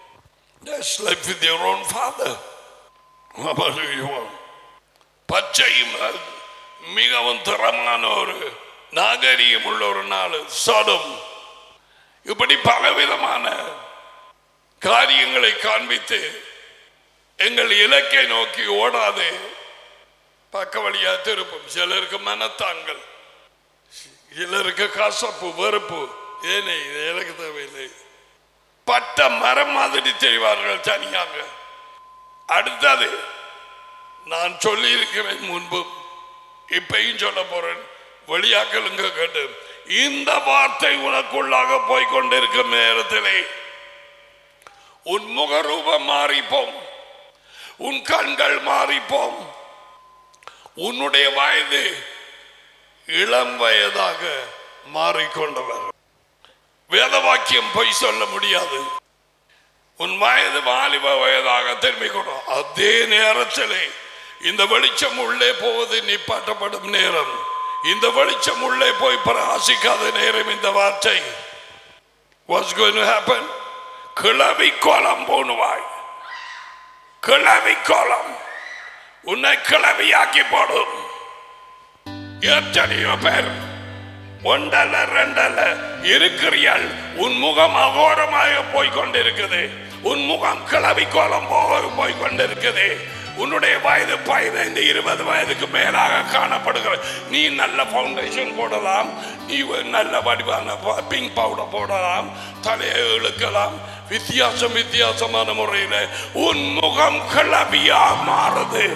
பச்சையும் மிகவும் திறமான ஒரு நாகரிகம் உள்ள ஒரு நாள் சோதோம். இப்படி பலவிதமான காரியங்களை காண்பித்து எங்கள் இலக்கை நோக்கி ஓடாது பக்க வழியா திருப்பும். சிலருக்கு மனத்தாங்கள், சிலருக்கு கசப்பு, வெறுப்பு. ஏனே எனக்கு தேவையில்லை. பட்ட மரம் மாதிரி தெரிவார்கள் தனியாக. அடுத்தது நான் சொல்லி இருக்கிறேன் முன்பு, இப்பையும் சொல்ல போறேன். வெளியாக்களுங்க கேட்டு இந்த வார்த்தை உனக்குள்ளாக போய்கொண்டிருக்கும் நேரத்திலே உன் முகரூபம் மாறிப்போம், உன் கண்கள் மாறிப்போம், உன்னுடைய வயது இளம் வயதாக மாறிக்கொண்டவர். வேத வாக்கியம் பொய் சொல்ல முடியாது. உன் வயது வாலிப வயதாக திரும்பிக்கணும். அதே நேரத்திலே இந்த வெளிச்சம் உள்ளே போவது நிப்பாட்டப்படும் நேரம், இந்த வெளிச்சம் உள்ளே போய் பிரகாசிக்காத நேரம் இந்த வார்த்தை. What's going to happen? கிளவி கோலம் போனுவாய். கிளவி கோலம் உன்னை கிளவியாக்கி போடும். எத்தனையோ பேர் ஒன்றல்ல ரெண்டல்ல இருக்கிறியால் உன் முகம் அகோரமாக போய்கொண்டிருக்குது. உன் முகம் கிளவி கோலம் போக போய்கொண்டிருக்குது. உன்னுடைய வயது பதினைந்து இருபது வயதுக்கு மேலாக காணப்படுகிற நீ நல்ல பவுண்டேஷன் போடலாம், நீ நல்ல வடிவான பிங்க் பவுடர் போடலாம், தலையை இழுக்கலாம், வித்தியாசம் வித்தியாசமான முறையில் உன் முகம் கிளவியா மாறுது.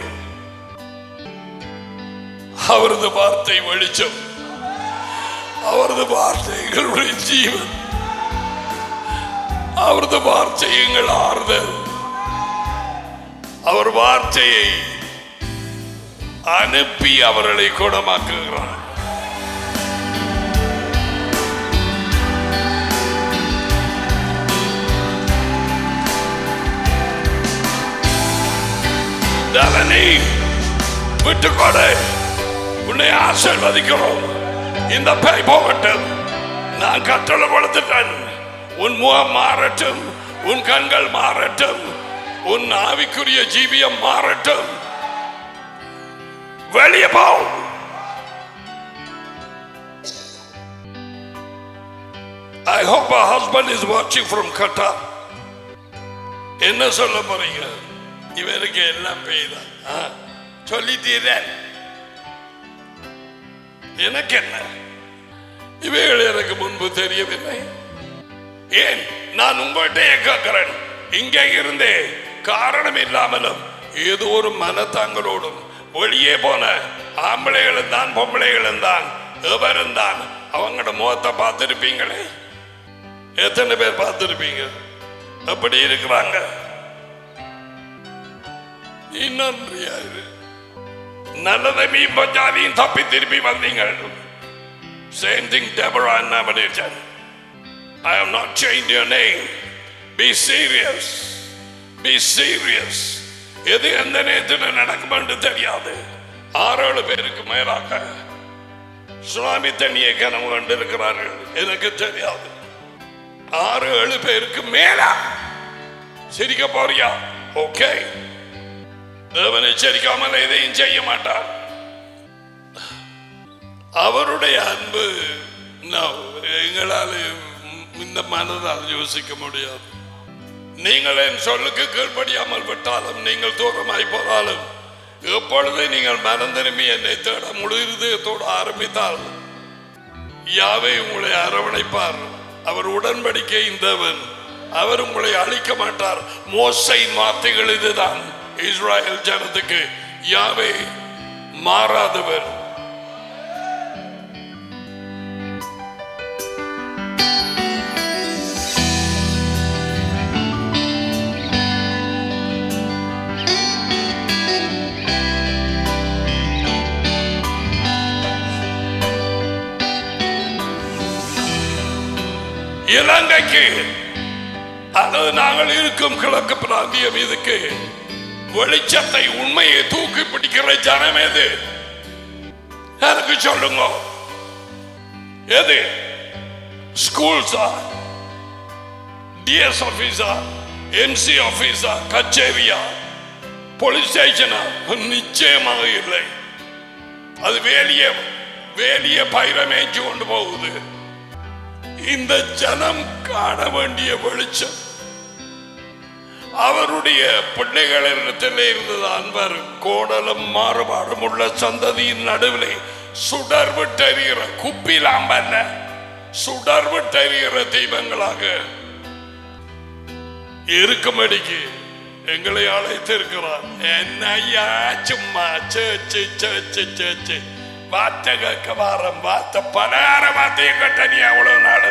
அவரது வார்த்தை வெளிச்சம், அவரது வார்த்தைகளுடைய ஜீவன், அவரது வார்த்தை எங்கள் ஆறுதல். அவர் வார்த்தையை அனுப்பி அவர்களை குணமாக்குகிறார். தலனை விட்டுக்கொடு, உன்னை ஆசீர்வதிக்கிறோம். இந்த பேய் போகட்டும், நான் கட்டளை கொடுத்துட்டேன். உன் முகம் மாறட்டும், உன் கண்கள் மாறட்டும், உன் ஆவிக்குரிய ஜீவியம் மாறட்டும். வெளியே போ. I hope her husband is watching from Qatar. என்ன சொல்ல போறீங்க? இவருக்கு எல்லாம் பேய்தான் சொல்லிட்டீரன். எனக்கு என்ன, இவைகள் எனக்கு முன்பு தெரியவில்லை. ஏன் நான் உங்கள்கிட்ட கேட்கிறேன். இங்கே இருந்தே காரணம் இல்லாமலும் ஏதோ ஒரு மனத்தாங்களோடும் வெளியே போன ஆம்பளைகளும் தான் பொம்பளைகளும் தான் எவரும் தான் அவங்களோட முகத்தை பார்த்திருப்பீங்களே. எத்தனை பேர் பார்த்திருப்பீங்க? அப்படி இருக்கிறாங்க. நன்றியாரு நல்லதை மீன் தப்பி திருப்பி வந்தீங்க. Same thing Deborah and Nabonidus. I have not changed your name. Be serious. Be serious. எது எந்த நேரத்தில் நடக்கும் என்று தெரியாது. ஆறு ஏழு பேருக்கு மேலாக சுனாமி தண்ணியை கனவு கண்டிருக்கிறார்கள். எனக்கு தெரியாது. ஆறு ஏழு பேருக்கு மேலா சிரிக்க போறியா? ஓகே, தேவன் எச்சரிக்காமல் எதையும் செய்ய மாட்டார். அவருடைய அன்பு எங்களால் இந்த மனதால் யோசிக்க முடியாது. நீங்கள் என் சொல்லுக்கு கீழ்ப்படியாமல் விட்டாலும், நீங்கள் தூரமாய் போனாலும், எப்பொழுது நீங்கள் மனம் திரும்பி என்னை தேட முழு இருதயத்தோடு ஆரம்பித்தால் யாவே உங்களை அரவணைப்பார். அவர் உடன்படிக்கையின் தேவன். அவர் உங்களை அழிக்க மாட்டார். மோசையின் வார்த்தைகள் இதுதான். இஸ்ராயல் ஜனத்துக்கு யாவே மாறாதவர். இலங்கைக்கு அல்லது நாங்கள் இருக்கும் கிழக்கு பிராந்தியம் இதுக்கு வெளிச்சத்தை உண்மையை தூக்கி பிடிக்கிற ஜனம் எது? எனக்கு சொல்லுங்க. எது? ஸ்கூல்ஸா, டிஎஸ் ஆபீஸா, எம்சி ஆபீஸா, கச்சேரியா, போலீஸ் ஸ்டேஷனா? நிச்சயமாக இல்லை. அது வேலிய வேலிய பயிரமேச்சு கொண்டு போகுது. இந்த ஜனம் காண வேண்டிய வெளிச்சம் அவருடைய பிள்ளைகளிடத்திலே இருந்தது. அன்பர் கோடலும் மாறுபாடும் உள்ள சந்ததியின் நடுவிலே சுடர் விட்டறிகிற குப்பிலாம்பல்ல, சுடர் விட்டறிகிற தீபங்களாக இருக்கும்படிக்கு எங்களை அழைத்திருக்கிறார். என்னையா சும்மா சேச்சு சேச்சு சேச்சு வார்த்தை கேட்க வாரம் வார்த்தை பலகார வார்த்தையை கட்ட நீ அவ்வளவு நாள்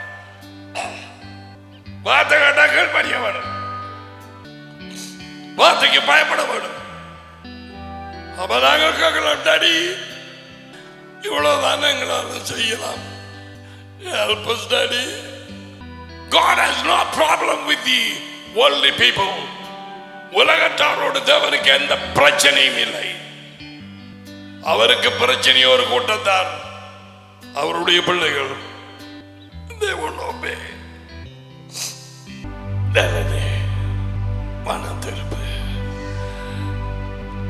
வார்த்தை கேட்டா கேள்படிய வேணும், வார்த்தைக்கு பயப்பட வேணும். அப்பதாங்க கேட்கலாம். டாடி இவ்வளவுதான் எங்களால் செய்யலாம். Help us, Daddy. God has no problem with the worldly people. உலகத்தாரோடு தேவனுக்கு எந்த பிரச்சனையும் இல்லை. அவருக்கு பிரச்சனை ஒரு கூட்டத்தார், அவருடைய பிள்ளைகள். They won't obey. தேவனே மனம் திருப்பு.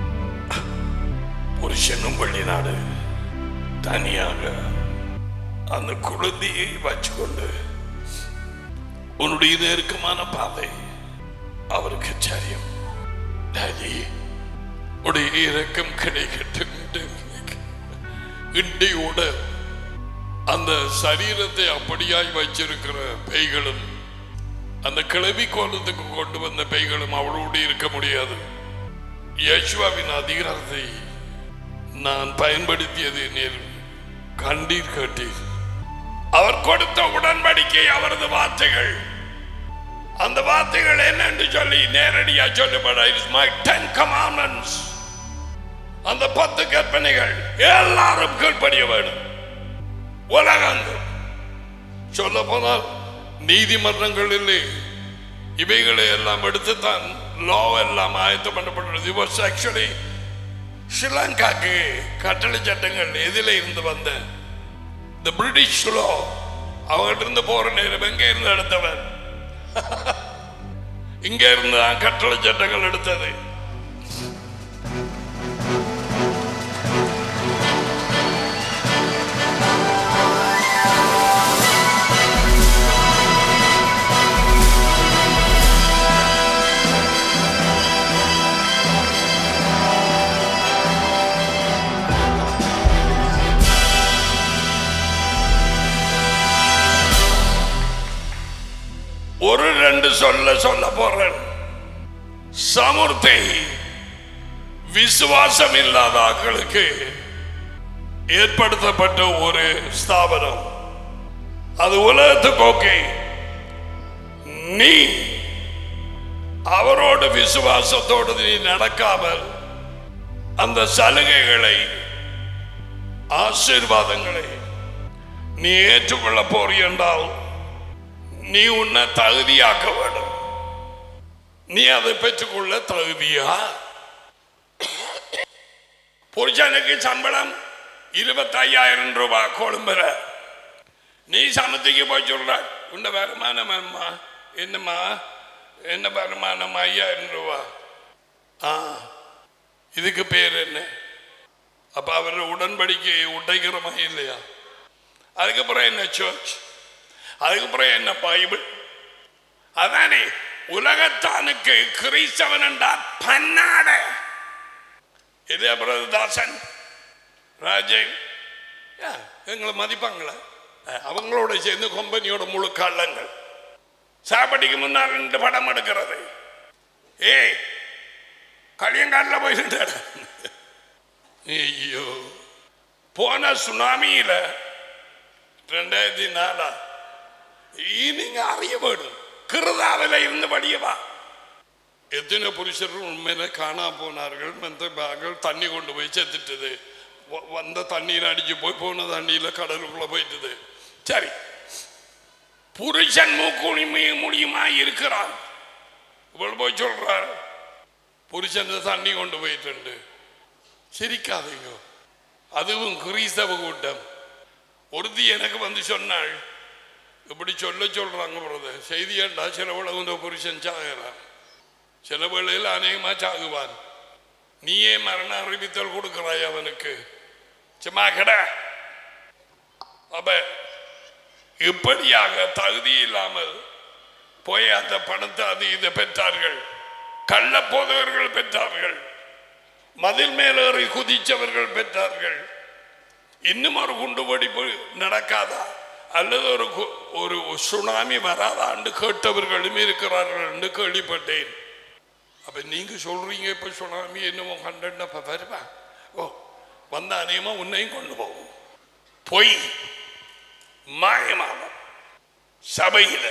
புருஷனும் வெளிநாடு தனியாக அந்த குழந்தையை வச்சுக்கொண்டு உன்னுடைய நெருக்கமான பாதை அவருக்கு தெரியும். டாடி உடைய இரக்கம் கிடைக்கட்டும். இண்டையோட அந்த சரீரத்தை அப்படியாய் வச்சிருக்கிற பேய்களும் அந்த கிளவி கோலத்துக்கு கொண்டு வந்த பேய்களும் அவளோடு இருக்க முடியாது. யேசுவாவின் அதிகாரத்தை நான் பயன்படுத்தியது நீர் கண்டீர் கேட்டீர். அவர் கொடுத்த உடன்படிக்கை அவரது வார்த்தைகள். அந்த வார்த்தைகள் என்னென்று சொல்லி நேரடியா சொல்லப்பட my ten commandments. அந்த பத்து கற்பனைகள் எல்லாரும் கீழ்ப்படிய வேண்டும். உலகங்கள் சொல்ல போனால் நீதிமன்றங்களிலே இவைகளை எல்லாம் எடுத்துத்தான் லா எல்லாம் ஆயத்தம் பண்ணப்பட்டது. was actually ஸ்ரீலங்காக்கு கட்டளை சட்டங்கள் எதிலே இருந்து வந்த the British law. அவங்கள்ட்ட இருந்து போற நேரம் எங்க இருந்து எடுத்தவன் இங்க இருந்து கட்டளை சட்டங்கள் எடுத்தது. ஒரு ரெண்டு சொல்ல சொல்ல போறேன். சமுர்த்தி விசுவாசம் இல்லாத ஆட்களுக்கு ஏற்படுத்தப்பட்ட ஒரு ஸ்தாபனம். அது உலகத்துக்கு ஓகே. நீ அவரோட விசுவாசத்தோடு நீ நடக்காமல் அந்த சலுகைகளை ஆசீர்வாதங்களை நீ ஏற்றுக்கொள்ள போறீ என்றால் நீ உன்னை தகுதியாக்க வேண்டும். நீ அதை பெற்றுக்கொள்ள தகுதியா? புருஷனுக்கு சம்பளம் இருபத்தி ஐயாயிரம் ரூபாய் கொழும்புற. நீ சமத்துக்கு போய் சொல்ற உன்ன வருமானம் அம்மா என்னம்மா என்ன வருமானம் ஐயாயிரம் ரூபாய். ஆ இதுக்கு பேர் என்ன? அப்ப அவர் உடன்படிக்கையை உடைக்கிறமா இல்லையா? அதுக்கப்புறம் என்ன சர்ச்? அதுக்கப்புறம் என்ன பைபிள்? அதானே உலகத்தானுக்கு கிறிஸ்தவன் என்றால் பன்னாட. இதே பிரதாசன் ராஜன் எங்களை மதிப்பாங்களா? அவங்களோட சேர்ந்து கம்பெனியோட முழு கள்ளங்கள். சாப்பாட்டுக்கு முன்னால் ரெண்டு படம் எடுக்கிறது. ஏ களியங்காட்டில் போயிட்டு ஐயோ போன சுனாமியில ரெண்டாயிரத்தி நாலா நீங்க அறிய வேண்டும். கிருதாவில இருந்து வடியவா எத்தனை புருஷர்கள் உண்மையில காணா போனார்கள். மற்ற தண்ணி கொண்டு போய் செத்துட்டது. வந்த தண்ணீர் அடிச்சு போய் போன தண்ணியில கடலுக்குள்ள போயிட்டது. சரி, புருஷன் மூக்குனி முடியுமா இருக்கிறான். இவள் போய் சொல்றார் புருஷன் தண்ணி கொண்டு போயிட்டு. சிரிக்காதீங்க, அதுவும் கிறிஸ்தவ கூட்டம். ஒருத்தி எனக்கு வந்து சொன்னாள், இப்படி சொல்ல சொல்றாங்க பிரதர் செய்தி ஏண்டா சில வேளை உங்க புருஷன் சாகிறான், சில வேளையில் அநேகமா சாகுவான், நீயே மரண அறிவித்தல் கொடுக்கிறாய் அவனுக்கு. சும்மா கடை. அப்ப இப்படியாக தகுதி இல்லாமல் போய் அந்த பணத்தை அது இதை பெற்றார்கள். கள்ள போதவர்கள் பெற்றார்கள். மதில் மேலேறி குதிச்சவர்கள் பெற்றார்கள். இன்னும் ஒரு குண்டு வெடிப்பு நடக்காதா அல்லது ஒரு ஒரு சுனாமி வராதான்னு கேட்டவர்களும் இருக்கிறார்கள் என்று கேள்விப்பட்டேன். அப்ப நீங்க சொல்றீங்க இப்ப சுனாமி என்னமோ கண்டப்ப வருவா. ஓ வந்த அநேகமா உன்னையும் கொண்டு போகும். பொய் மாயமாகும். சபையில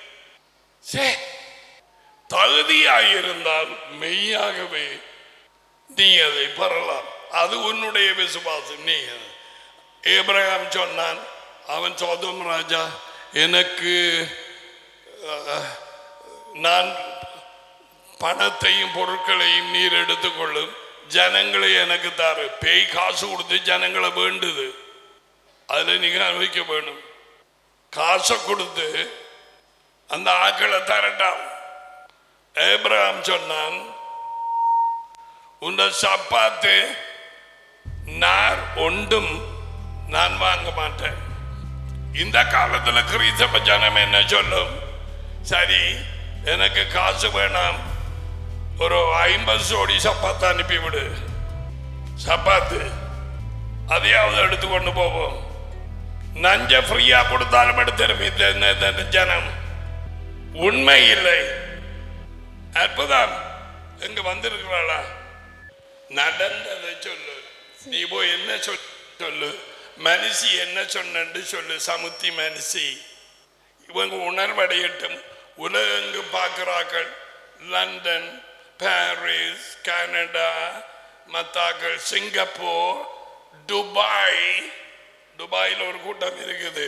தகுதியாயிருந்தால் மெய்யாகவே நீ அதை பெறலாம். அது உன்னுடைய விசுவாசம். நீ ஏப்ரகாம் சொன்னான், அவன் சோதம் ராஜா எனக்கு நான் பணத்தையும் பொருட்களையும் நீர் எடுத்துக்கொள்ளும், ஜனங்களை எனக்கு தாரு. பேய் காசு கொடுத்து ஜனங்களை வேண்டுது, அதுல நீங்க அனுபவிக்க வேணும். காசை கொடுத்து அந்த ஆக்களை தரட்டாம். ஏப்ரகாம் சொன்னான், உன்னை சப்பாத்து நார் ஒன்றும் நான் வாங்க மாட்டேன். இந்த காலத்துல கிறிஸ்தவ ஜனம் என்ன சொல்லும்? சரி, எனக்கு காசு வேணாம், ஒரு ஐம்பது சோடி சப்பாத்து அனுப்பிவிடு, சப்பாத்து அதையாவது எடுத்து கொண்டு போவோம். நஞ்ச ஃப்ரீயா கொடுத்தாலும் எடுத்து ஜனம். உண்மை இல்லை. அற்புதம் எங்க வந்திருக்கிறாளா? நடந்ததை சொல்லு. நீ போய் என்ன சொல்லு, மனுஷி என்ன சொன்னு சொல்லு. சமுத்தி மனுஷி இவங்க உணர்வடையட்டும். உலகெங்கு பார்க்கிறார்கள். லண்டன், பாரிஸ், கனடா, மத்தாக்கள், சிங்கப்பூர், துபாய். துபாயில் ஒரு கூட்டம் இருக்குது.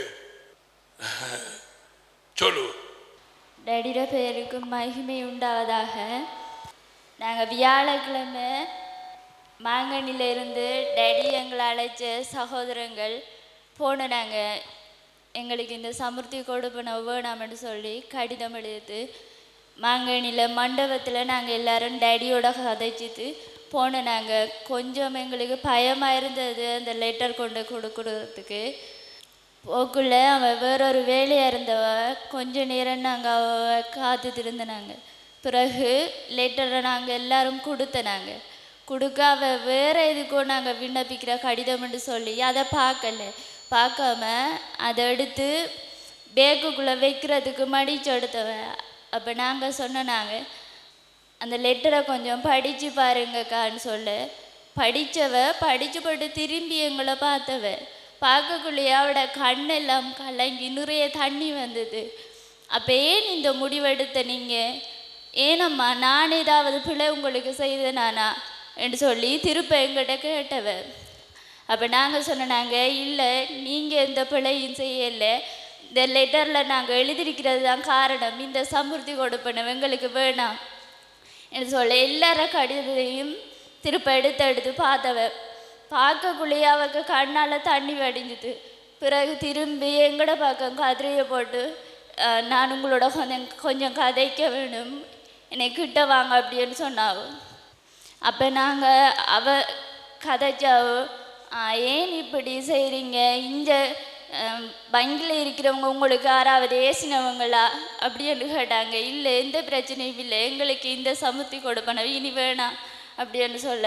சொல்லு. டேடியோட பேருக்கு மகிமை உண்டாவதாக. நாங்கள் வியாழக்கிழமை மாங்கனிலிருந்து டேடி எங்களை அழைச்ச சகோதரங்கள் போன நாங்கள் எங்களுக்கு இந்த சமுர்த்தி கொடுப்பன வேணாம்னு சொல்லி கடிதம் எழுதிட்டு மாங்கனியில் மண்டபத்தில் நாங்கள் எல்லோரும் டேடியோட கதைச்சிட்டு போன நாங்கள். கொஞ்சம் எங்களுக்கு பயமாக இருந்தது அந்த லெட்டர் கொண்டு கொடுக்குறதுக்கு. போக்குள்ள அவன் வேறொரு வேலையாக இருந்தவ. கொஞ்ச நேரம் நாங்கள் அவ காத்துட்டு இருந்தனாங்க. பிறகு லெட்டரை நாங்கள் எல்லாரும் கொடுத்தனாங்க. கொடுக்க அவள் வேறு எதுக்கோ நாங்கள் விண்ணப்பிக்கிற கடிதம்னு சொல்லி அதை பார்க்கல. பார்க்காம அதை எடுத்து பேக்குக்குள்ளே வைக்கிறதுக்கு மடிச்சு எடுத்தவ. அப்போ நாங்கள் சொன்னாங்க, அந்த லெட்டரை கொஞ்சம் படித்து பாருங்கக்கான்னு சொல்ல. படித்தவ படித்து போட்டு திரும்பி எங்களை பார்த்தவ. பார்க்கக்குள்ளேயே அவட கண்ணெல்லாம் கலங்கி நிறைய தண்ணி வந்தது. அப்போ ஏன் இந்த முடிவெடுத்த நீங்கள்? ஏனம்மா நான் ஏதாவது பிழை உங்களுக்கு செய்தனானா என்று சொல்லி திருப்ப எங்கிட்ட கேட்டவ. அப்போ நாங்கள் சொன்னாங்க, இல்லை நீங்கள் எந்த பிழையும் செய்யலை, இந்த லெட்டரில் நாங்கள் எழுதியிருக்கிறது தான் காரணம், இந்த சமுர்த்தி கொடுப்பன எங்களுக்கு வேணாம் என்று சொல்ல எல்லார கடிதத்தையும் திருப்ப எடுத்து எடுத்து பார்த்தவ. பார்க்கக்குள்ளேயே அவக்கு கண்ணால் தண்ணி வடிஞ்சுது. பிறகு திரும்பி எங்கட பக்கம் கதிரையை போட்டு, நான் உங்களோட கொஞ்சம் கொஞ்சம் கதைக்க வேணும், என்னை கிட்ட வாங்க அப்படின்னு சொன்னாவோ. அப்போ நாங்கள் அவ கதைச்சாவோ, ஏன் இப்படி செய்கிறீங்க, இந்த வங்கியில் இருக்கிறவங்க உங்களுக்கு யாராவது ஏசினவங்களா அப்படின்னு கேட்டாங்க. இல்லை எந்த பிரச்சனையும் இல்லை, எங்களுக்கு இந்த சமுத்தி கொடுப்பன இனி வேணாம் அப்படின்னு சொல்ல.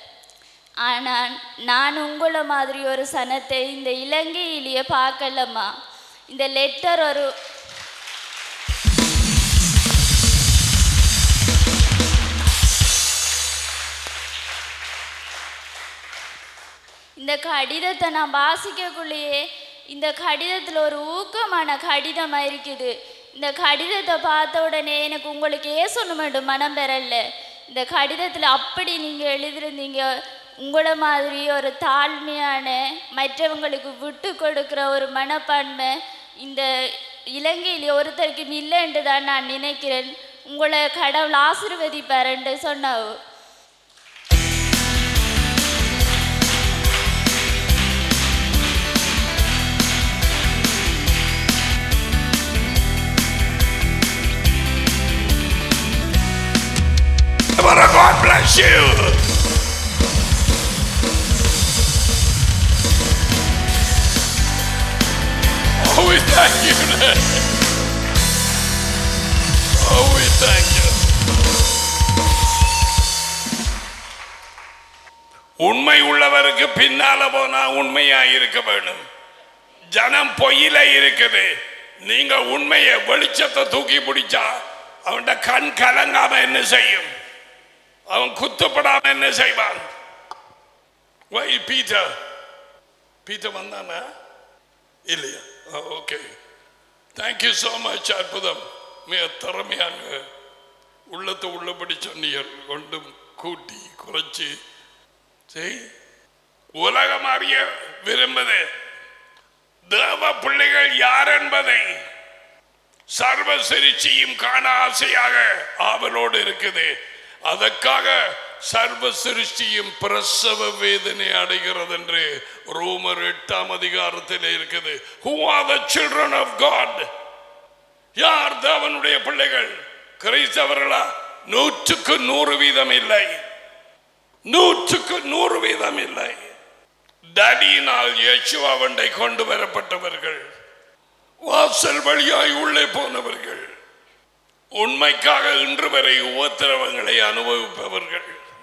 ஆனால் நான் உங்களை மாதிரி ஒரு சனத்தை இந்த இலங்கையிலேயே பார்க்கலம்மா. இந்த லெட்டர் ஒரு இந்த கடிதத்தை நான் வாசிக்கக்குள்ளேயே இந்த கடிதத்தில் ஒரு ஊக்கமான கடிதமாக இருக்குது. இந்த கடிதத்தை பார்த்த உடனே எனக்கு உங்களுக்கு ஏசணும் வேண்டும் மனம் பெறல. இந்த கடிதத்தில் அப்படி நீங்கள் எழுதியிருந்தீங்க, உங்களை மாதிரி ஒரு தாழ்மையான மற்றவங்களுக்கு விட்டு கொடுக்குற ஒரு மனப்பான்மை இந்த இலங்கையில் ஒருத்தருக்கு இல்லைன்று தான் நான் நினைக்கிறேன். உங்களை கடவுள் ஆசீர்வதிப்பாருன்னு சொன்னாவோ. God bless you. Oh, we thank you. Oh, we thank you. உண்மை உள்ளவருக்கு பின்னால போனா உண்மையா இருக்க வேணும். ஜனம் பொய்யில இருக்குது. நீங்க உண்மையை வெளிச்சத்தை தூக்கி பிடிச்சா அவன் கண் கலங்காம என்ன செய்யும்? அவன் குத்தப்படாம என்ன செய்வான்? Why Peter? Peter வந்தானா இல்லையா? Okay, thank you so much. அற்புதம், மிக திறமையாக உள்ளத்தை உள்ளபடி சொன்னீர்கள். கொண்டும் கூட்டி குறைச்சி செய். உலகம் அறிய விரும்புது தேவ பிள்ளைகள் யார் என்பதை சர்வ சிருஷ்டியும் காண ஆசையாக ஆவலோடு இருக்குது. அதற்காக சர்வ சிருஷ்டியும் பிரசவ வேதனை அடைகிறது என்று ரோமர் எட்டாம் அதிகாரத்தில் இருக்குது. Who are the children of God? யார் தேவனுடைய பிள்ளைகள்? கிறிஸ்தவர்களா? நூற்றுக்கு நூறு வீதம் இல்லை, நூற்றுக்கு நூறு வீதம் இல்லை. டடியினால் இயேசுவாவண்டை கொண்டு வரப்பட்டவர்கள். வாசல் வழியாய் உள்ளே போனவர்கள், உண்மைக்காக இன்று வரை உபத்திரவங்களை அனுபவிப்பவர்கள்.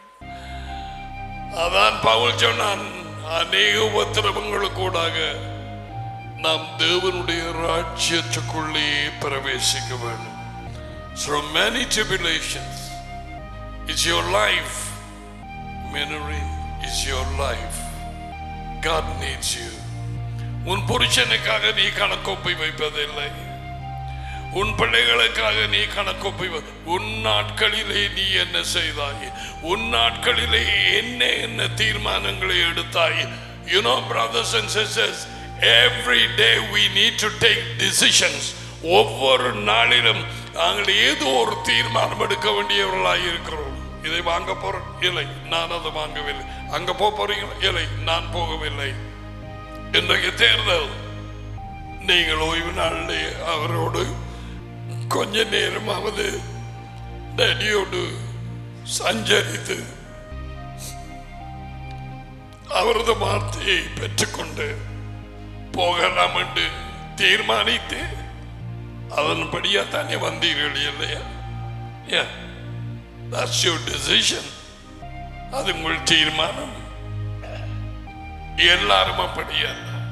அதான் பவுல் சொன்னான், அநேக உபத்திரவங்களுக்கூடாக நாம் தேவனுடைய ராஜ்யத்துக்குள்ளே பிரவேசிக்க வேண்டும். So many tribulations is your life. Memory is your life. God needs you. உன் புருஷனுக்காக நீ கணக்கொப்பி வைப்பதில்லை, உன் பிள்ளைகளுக்காக நீ கணக்கொப்பி. உன் நாட்களிலே நீ என்ன செய்தாய், உன் நாட்களிலே என்ன என்ன தீர்மானங்களை எடுத்தாய். You know, brothers and sisters, every day we need to take decisions. ஒவ்வொரு நாளிலும் நாங்கள் ஏதோ ஒரு தீர்மானம் எடுக்க வேண்டியவர்களாக இருக்கிறோம். இதை வாங்க போறோம், இல்லை நான் அதை வாங்கவில்லை. அங்க போறீங்க, இல்லை நான் போகவில்லை. இன்றைக்கு தேர்தல், நீங்கள் ஓய்வு நாளிலே அவரோடு கொஞ்ச நேரமாவது டேடியோடு சஞ்சரித்து அவரது வார்த்தையை பெற்றுக்கொண்டு போகலாம் என்று தீர்மானித்து அதன்படியா தானே வந்தீர்கள் இல்லையா? Yeah, that's your decision. அது உங்கள் தீர்மானம். எல்லாரும் அப்படியா?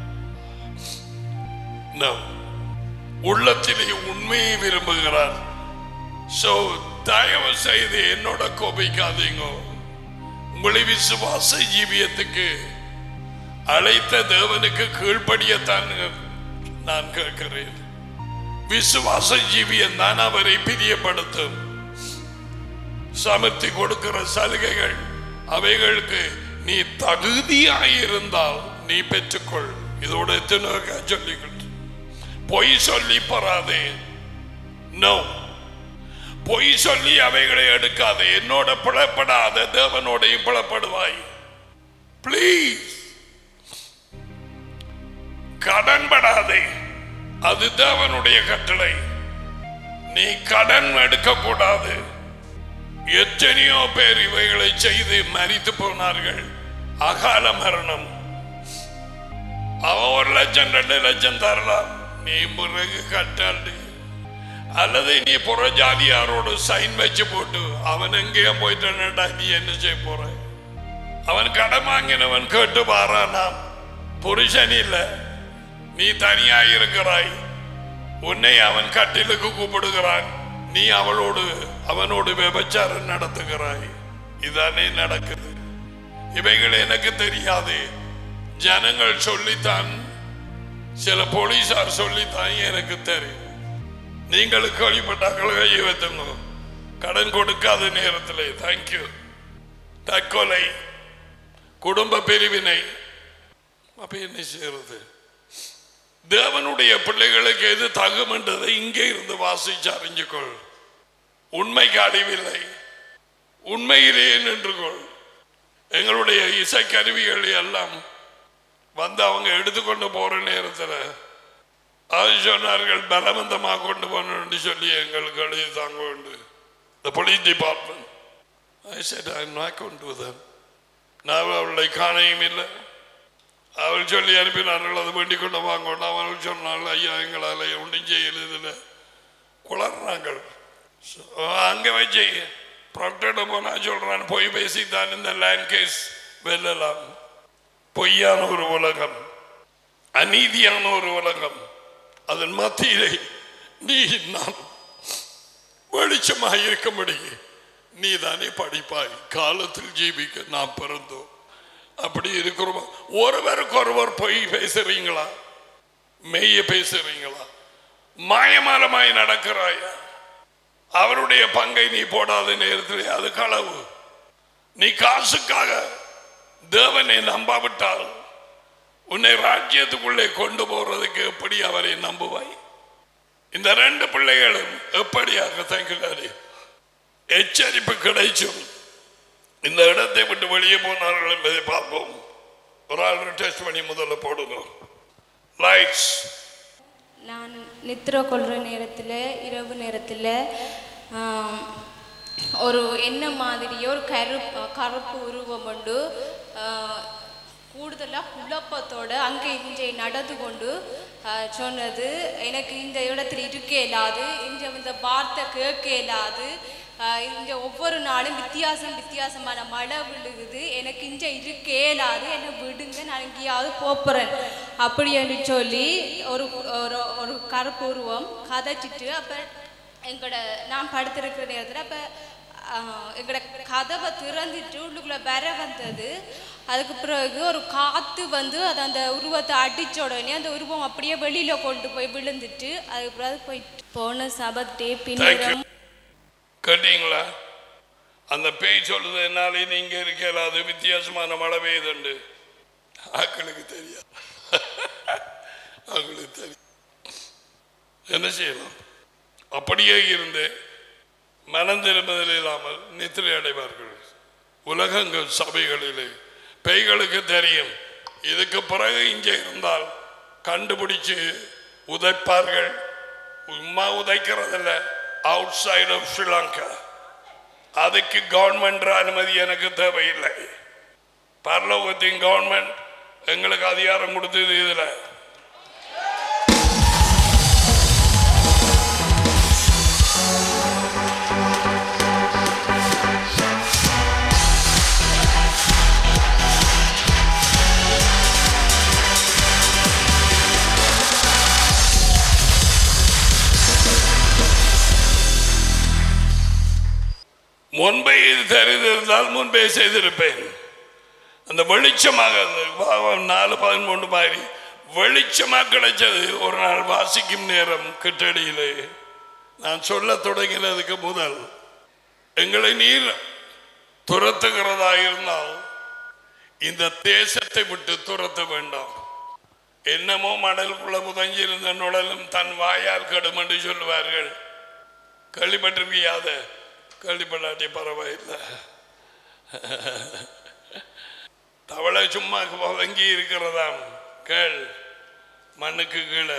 No. உள்ளத்திலே உண்மையை விரும்புகிறார். So தயவு செய்து என்னோட கோபிக்காதீங்க. உங்களை விசுவாச ஜீவியத்துக்கு அழைத்த தேவனுக்கு கீழ்ப்படியத்தான் நான் கேட்கிறேன். விசுவாச ஜீவியம் தான் அவரை பிரியப்படுத்தும். சமர்த்தி கொடுக்கிற சலுகைகள் அவைகளுக்கு நீ தகுதியாயிருந்தால் நீ பெற்றுக்கொள். இதோட எத்தனை சொல்லிக்கிட்டு பொய் சொல்லி போறாதே. நோ, பொய் சொல்லி அவைகளை எடுக்காதே. என்னோட பிளப்படாத தேவனோடையும் பிளப்படுவாய். பிளீஸ், கடன் படாதே. அது தேவனுடைய கட்டளை. நீ கடன் எடுக்க கூடாது. எத்தனையோ பேர் இவைகளை செய்து மரித்து போனார்கள். அகால மரணம். அவன் ஒரு லட்சம் ரெண்டு லட்சம் தரலாம், நீ பிறகு கட்டாண்டு. அல்லது நீ புறஜாதியாரோடு சைன் வச்சு போட்டு அவன் எங்கேயோ போயிட்டான்டா, நீ என்ன செய்ய போற? அவன் கடன் வாங்கினவன் கேட்டு வாரானாம், புருஷன் இல்ல, நீ தனியா இருக்கிறாய், உன்னை அவன் கட்டிலுக்கு கூப்பிடுகிறான், நீ அவளோடு அவனோடு விபச்சாரம் நடத்துகிறாய். இதானே நடக்குது. இவைகள் எனக்கு தெரியாது, ஜனங்கள் சொல்லித்தான், சில போலீசார் சொல்லித்தான் எனக்கு தெரியும். நீங்களுக்கு வழிபட்டாக்கள் கையை வைத்துங்க. கடன் கொடுக்காத நேரத்தில் தேங்க்யூ. தற்கொலை, குடும்ப பிரிவினை, அப்ப என்ன செய்யறது? தேவனுடைய பிள்ளைகளுக்கு எது தகும் என்றதை இங்கே இருந்து வாசிச்சு அறிஞ்சுக்கொள். உண்மைக்கு அழிவில்லை, உண்மையிலேயே நின்றுகொள். எங்களுடைய இசைக்கருவிகள் எல்லாம் வந்து அவங்க எடுத்துக்கொண்டு போற நேரத்தில் அது சொன்னார்கள், பலவந்தமாக கொண்டு போனு சொல்லி எங்களுக்கு எழுதி தாங்க உண்டு. The police department. I said, I'm not going to do that. நான் அவளை காணையும் இல்லை. அவள் சொல்லி அனுப்பினார்கள், அது வேண்டிக் கொண்டு வாங்க. அவர்கள் சொன்னார்கள், ஐயா எங்களால் ஒன்றும் செய்யல, குளர்றாங்க. அங்கே வச்சு ப்ராக்டர்கிட்ட போனா சொல்றான், பொய் பேசித்தான் இந்த லேண்ட் கேஸ் வெல்லலாம். பொய்யான ஒரு உலகம், அநீதியான ஒரு உலகம், அதன் மத்தியிலே நீ நான் வெளிச்சமாக இருக்கும்படி நீ தானே படிப்பாய். காலத்தில் ஜீவிக்க நாம் பிறந்தோம். அப்படி இருக்கிறோமா? ஒருவருக்கு ஒருவர் பொய் பேசுறீங்களா? மெய்ய பேசுறீங்களா? மாயமாலமாய் நடக்கிறாயா? அவருடைய பங்கை நீ போடாத நேரத்தில் அது களவு. நீ காசுக்காக தேவனை நம்பாவிட்டால் உன்னை ராஜ்யத்துக்குள்ளே கொண்டு போறதுக்கு எப்படி அவரை நம்புவாய்? இந்த ரெண்டு பிள்ளைகளும் எப்படியாக தங்கிறாரு? எச்சரிப்பு கிடைச்சும் இந்த இடத்தை விட்டு வெளியே போனார்கள் என்பதை பார்ப்போம். ஒரு ஆள் டெஸ்ட் பண்ணி முதல்ல போடுங்க. லைட்ஸ். நான் நித்திர கொள்கிற நேரத்தில், இரவு நேரத்தில் ஒரு என்ன மாதிரியோ ஒரு கருப்பு கருப்பு உருவம் உண்டு கூடுதலாக குழப்பத்தோட அங்கே இங்கே நடந்து கொண்டு சொன்னது. எனக்கு இந்த இடத்துல இருக்க இயலாது, இங்கே இந்த வார்த்தை கேட்க இயலாது, இங்கே ஒவ்வொரு நாளும் வித்தியாசம் வித்தியாசமான மழை விழுகுது, எனக்கு இங்கே இருக்க இயலாது, என்னை விடுங்க, நான் எங்கேயாவது போப்புறேன் அப்படி என்று சொல்லி ஒரு ஒரு கருப்பு உருவம் கதைச்சிட்டு அப்போ எங்களோட நான் படுத்திருக்கிற நேரத்தில் அப்போ எங்களோட கதவை திறந்துட்டு உள்ளுக்குள்ளே வர வந்தது. அதுக்கு பிறகு ஒரு காற்று வந்து அது அந்த உருவத்தை அடித்த உடனே அந்த உருவம் அப்படியே வெளியில் கொண்டு போய் விழுந்துட்டு அதுக்கு பிறகு போயிட்டு போன சபத்தே பின்னர் கேட்டீங்களா? அந்த பேய் சொல்லுது என்னாலே நீங்க இருக்கல, அது வித்தியாசமான மழை பெய்யுதுண்டு. ஆக்களுக்கு தெரியாது, ஆக்களுக்கு தெரியும். என்ன செய்யலாம்? அப்படியே இருந்து மனம் திரும்புதல் இல்லாமல் நித்திரை அடைவார்கள். உலகங்கள் சபைகளிலே பேய்களுக்கு தெரியும், இதுக்கு பிறகு இங்கே இருந்தால் கண்டுபிடிச்சு உதைப்பார்கள். உம்மா உதைக்கிறதில்ல, அவுட் சைட் ஆஃப் ஸ்ரீலங்கா. அதுக்கு கவர்மெண்ட் அனுமதி எனக்கு தேவையில்லை. பரலோகத்தின் கவர்மெண்ட் எங்களுக்கு அதிகாரம் கொடுத்தது. இதுல முன்பே இது தெரிந்திருந்தால் முன்பே செய்திருப்பேன். அந்த வெளிச்சமாக நாலு பதிமூன்று மாதிரி வெளிச்சமாக கிடைச்சது. ஒரு நாள் வாசிக்கும் நேரம் கிட்டடியிலே நான் சொல்ல தொடங்கினதுக்கு முதல், எங்களை நீர் துரத்துகிறதா இருந்தால் இந்த தேசத்தை விட்டு துரத்த வேண்டாம். என்னமோ மடலுக்குள்ள புதஞ்சிருந்த நுழலும் தன் வாயால் கடும் என்று சொல்லுவார்கள். கேள்விப்பட்டிருக்கியாத? கேள்விப்படாட்டி பரவாயில்லை. தவளை சும்மா வதங்கி இருக்கிறதாம். கேள், மண்ணுக்கு கீழே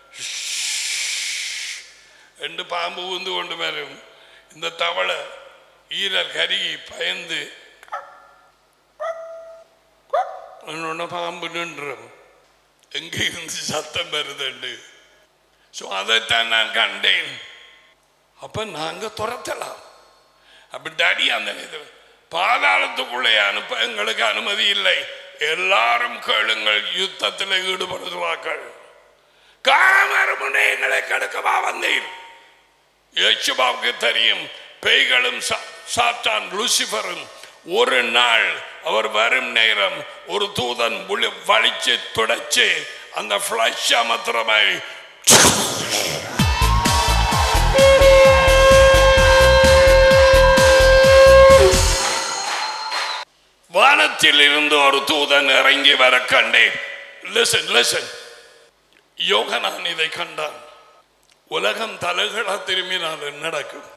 ரெண்டு பாம்பு ஊந்து கொண்டு வரும். இந்த தவளை ஈரல் கருகி பயந்து பாம்பு நின்றும் எங்கே இருந்து சத்தம் வருதுண்டு. ஸோ அதைத்தான் நான் கண்டேன். அப்ப நாங்க துரத்தலாம். அப்படி டாடி அந்த பாதாளத்துக்குள்ளே அனுப்ப எங்களுக்கு அனுமதி இல்லை. எல்லாரும் கேளுங்கள், யுத்தத்தில் ஈடுபடுகிறார்கள். காமரமுனே எங்களை கடுக்கவா வந்தீர்? யேசுவாவுக்கு தெரியும், பேய்களும் சாத்தான் லூசிபரும் ஒரு நாள் அவர் வரும் நேரம் ஒரு தூதன் வலிச்சு துடைச்சு அந்த ஃபிளஷ் மாத்திரமாய் வானத்தில் இருந்து ஒரு தூதன் இறங்கி வர கண்டேன். லிசன் லிசன் யோகனான் இதை கண்டான். உலகம் தலைகளா திரும்பினால் நடக்கும்.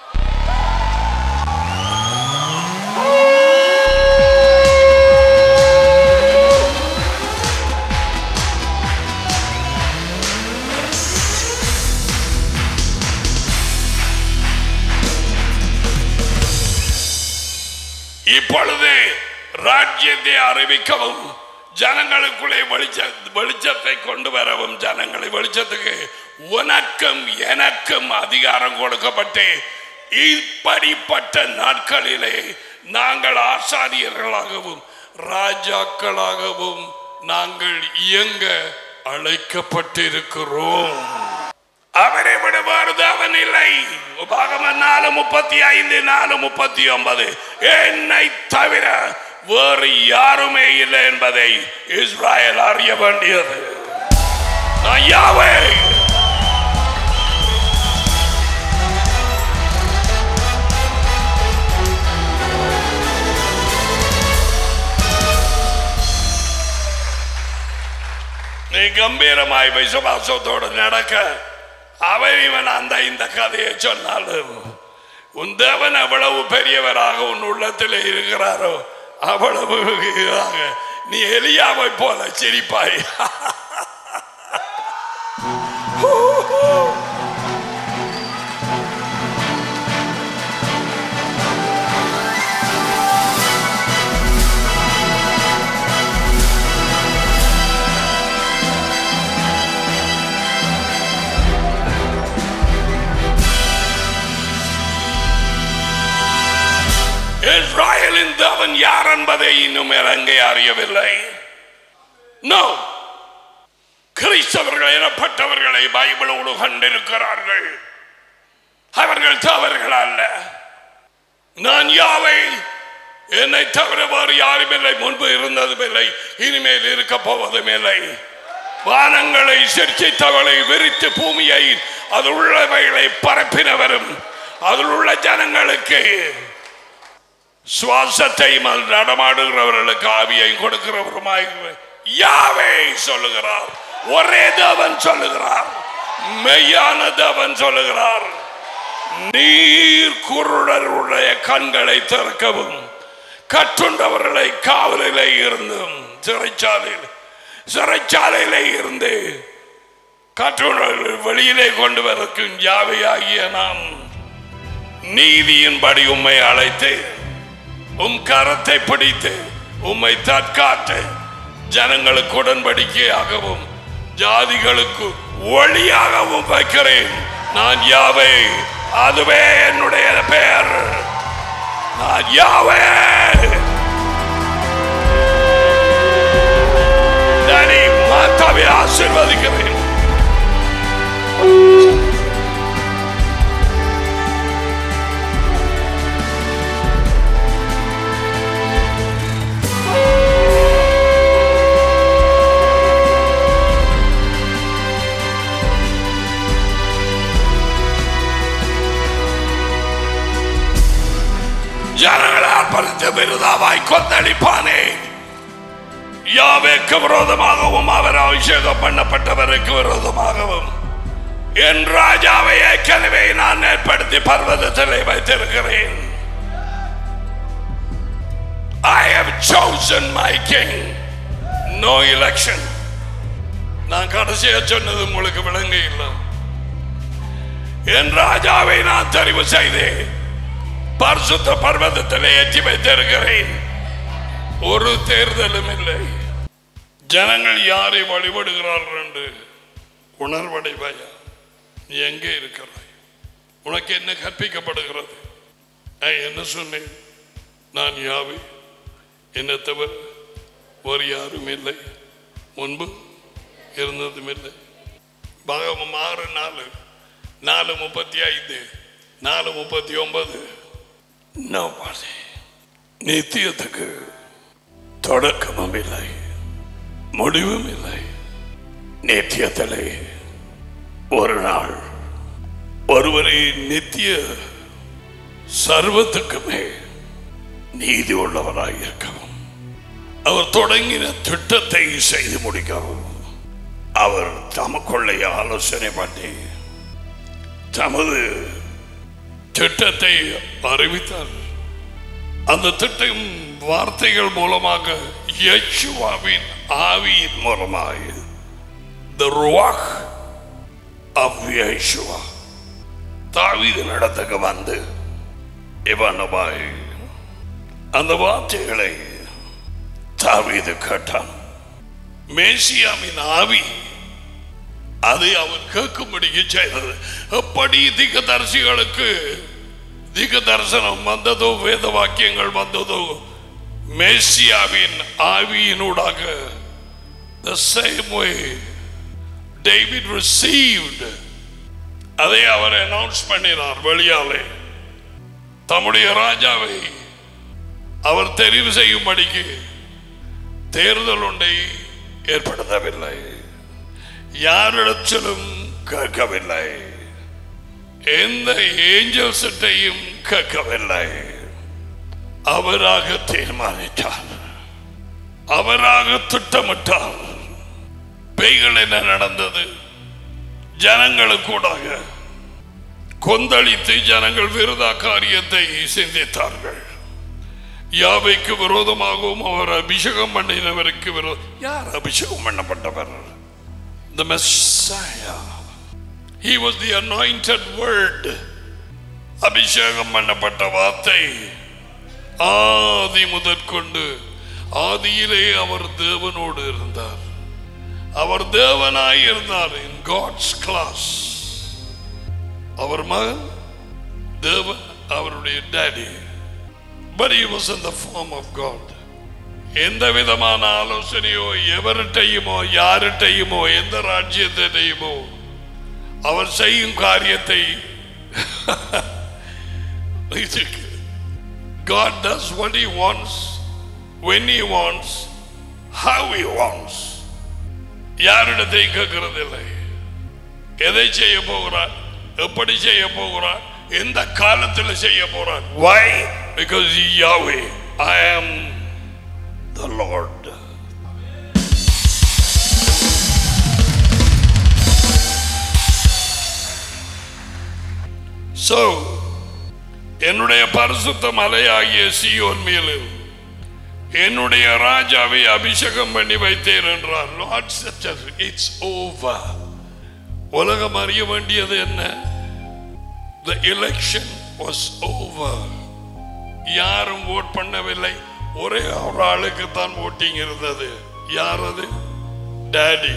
இப்பொழுது ராஜ்யத்தை அறிவிக்கவும் ஜனங்களுக்குள்ளே வெளிச்ச வெளிச்சத்தை கொண்டு வரவும் ஜனங்களை வெளிச்சத்துக்கு உனக்கும் எனக்கும் அதிகாரம் கொடுக்கப்பட்டு இப்படிப்பட்ட நாட்களிலே நாங்கள் ஆசாரியர்களாகவும் ராஜாக்களாகவும் நாங்கள் இயங்க அழைக்கப்பட்டிருக்கிறோம். அவரை விட வருது அவன் இல்லை. உபாகமம் நாலு முப்பத்தி ஐந்து நாலு முப்பத்தி ஒன்பது என்னை தவிர வேறு யாருமே இல்லை என்பதை இஸ்ராயல் அறிய வேண்டியது. யாவே நீ கம்பீரமாய் விசுவாசத்தோடு நடக்க அவன் இவன் அந்த இந்த கதையை சொன்னாலும் உன் தேவன் எவ்வளவு பெரியவராக உன் உள்ளத்தில் இருக்கிறாரோ அவ்வளவு நீ எலியாவை போல சிரிப்பாய். இஸ்ராயலின் தேவன் யார் என்பதை இன்னும் இறங்க அறியவில்லை. நோ, கிறிஸ்தவர்கள் எனப்பட்டவர்களை பைபிளோடு கண்டிருக்கிறார்கள். அவர்கள் தவறுகள் அல்ல. நான் யாவை, என்னை தவிர வேறு யாரும் இல்லை, முன்பு இருந்ததும் இல்லை, இனிமேல் இருக்க போவதும் இல்லை. வானங்களை சிருஷ்டித்தவளை விரித்து பூமியை அதில் உள்ளவைகளை பரப்பினவரும் அதில் உள்ள ஜனங்களுக்கு சுவாசத்தை நடமாடுகிறவர்களுக்கு ஆவியை கொடுக்கிறவருமாய் யாவே சொல்லுகிறார். ஒரே தேவன் சொல்லுகிறார், மெய்யான தேவன் சொல்லுகிறார். நீர் குருடருடைய கண்களை திறக்கவும் கட்டுண்டவர்களை காவலிலே இருந்தும் சிறைச்சாலையில் சிறைச்சாலையிலே இருந்து கட்டுண்டவர்கள் வெளியிலே கொண்டு வரக்கும் யாவையாகிய நான் நீதியின்படி உம்மை அழைத்து உம் கரத்தை பிடித்து உம்மை தற்காத்து ஜனங்களுக்கு உடன்படிக்கையாகவும் ஜாதிகளுக்கு ஒளியாகவும் வைக்கிறேன். நான் யாவே, அதுவே என்னுடைய பெயர். நான் யாவே. நானே மாதாவை ஆசீர்வதிக்கிறேன். ஜனங்களால் பறித்த விருதாவாய் கொந்தளிப்பானே. யாவேக்கு விரோதமாகவும் அவர் அபிஷேகம் பண்ணப்பட்டவருக்கு விரோதமாகவும் என் ராஜாவை ஏற்கனவே நான் ஏற்படுத்தி பர்வதத்திலே வைத்திருக்கிறேன். I have chosen my king. No election. நான் கடைசியா சொன்னது உங்களுக்கு விளங்க இல்லை. என் ராஜாவை நான் தெரிவு செய்தேன், பரிசுத்த பர்வதத்திலே ஏற்றி வைத்திருக்கிறேன். ஒரு தேர்தலும் இல்லை. ஜனங்கள் யாரை வழிபடுகிறார்கள் என்று உணர்வடைவாயா? நீ எங்கே இருக்கிறாய்? உனக்கு என்ன கற்பிக்கப்படுகிறது? என்ன சொன்னேன்? நான் யாவே, என்னை தவிர ஒரு யாரும் இல்லை, முன்பு இருந்ததும் இல்லை. பாகம் ஆறு நாலு நாலு முப்பத்தி ஐந்து நாலு முப்பத்தி ஒன்பது. நித்தியத்துக்கு தொடக்கமும் இல்லை, முடிவும் இல்லை. நித்தியத்திலே ஒரு நாள் ஒருவரை நித்திய சர்வத்துக்குமே நீதி உள்ளவராய் இருக்கவும், அவர் தொடங்கின திட்டத்தை செய்து முடிக்கவும் அவர் தமக்குள்ளே ஆலோசனை பண்ணி தமது திட்டத்தை அறிவித்தார். அந்த திட்டம் வார்த்தைகள் மூலமாக யெஷுவாவின் ஆவியின் மூலமாக the ruach of Yeshua தாவீதின் இடத்துக்கு வந்து இவனமாய் அந்த வார்த்தைகளை தாவீது கேட்டான். மேசியாவின் ஆவி அதை அவர் கேட்கும்படி செய்தது. எப்படி தீர்க்கதரிசிகளுக்கு தீர்க்க தரிசனம் வந்ததோ, வேத வாக்கியங்கள் வந்ததோ, மேசியாவின் ஆவியினூடாக the same way David received, அதை அவர் அனௌன்ஸ் பண்ணினார். வெளியாலே தம்முடைய ராஜாவை அவர் தெரிவு செய்யும்படிக்கு தேர்தல் ஒன்றை ஏற்படுத்தவில்லை, யாரிடத்திலும் கேட்கவில்லை, எந்த ஏஞ்சல்ஸையும் கேட்கவில்லை. அவராக தீர்மானித்தார், அவராக திட்டமிட்டார். பேய்கள் என்ன நடந்தது? ஜனங்களுக்கூடாக கொந்தளித்து ஜனங்கள் விரோத காரியத்தை சிந்தித்தார்கள். யாவைக்கு விரோதமாகவும் அவர் அபிஷேகம் பண்ணினவருக்கு விரோதம். யார் அபிஷேகம் பண்ணப்பட்டவர்? The Messiah. He was the anointed word. அபிஷேகம் பண்ணப்பட்ட வார்த்தை. ஆதி முதற்கொண்டு ஆதியிலே அவர் தேவனோடு இருந்தார். அவர் தேவனாய் இருந்தார். in God's class. அவர் மகன் தேவன், அவருடைய daddy. but he was in the form of God. எந்த விதமான ஆலோசனையோ எவர்கிட்டையுமோ யார்கிட்டையுமோ எந்த ராஜ்யத்தையுமோ அவர் செய்யும் காரியத்தை God does what he wants, when he wants, how he wants. யாரிடத்தை கேட்கிறதில்லை. எதை செய்ய போகிறார், எப்படி செய்ய போகிறார், எந்த காலத்தில் செய்ய போறார். Why? Because Yahweh, I am the Lord. So, என்னுடைய பரிசுத்த மலையாகிய சீயோன் மேலும் என்னுடைய ராஜாவை அபிஷேகம் பண்ணி வைத்தேன் என்றார். Lord said, it's over. உலகம் அறிய வேண்டியது என்ன? The election was over. யாரும் ஓட் பண்ணவில்லை. ஒரே ஒரு ஆளுக்கு தான் ஓட்டிங் இருந்தது. யார் அது? Daddy.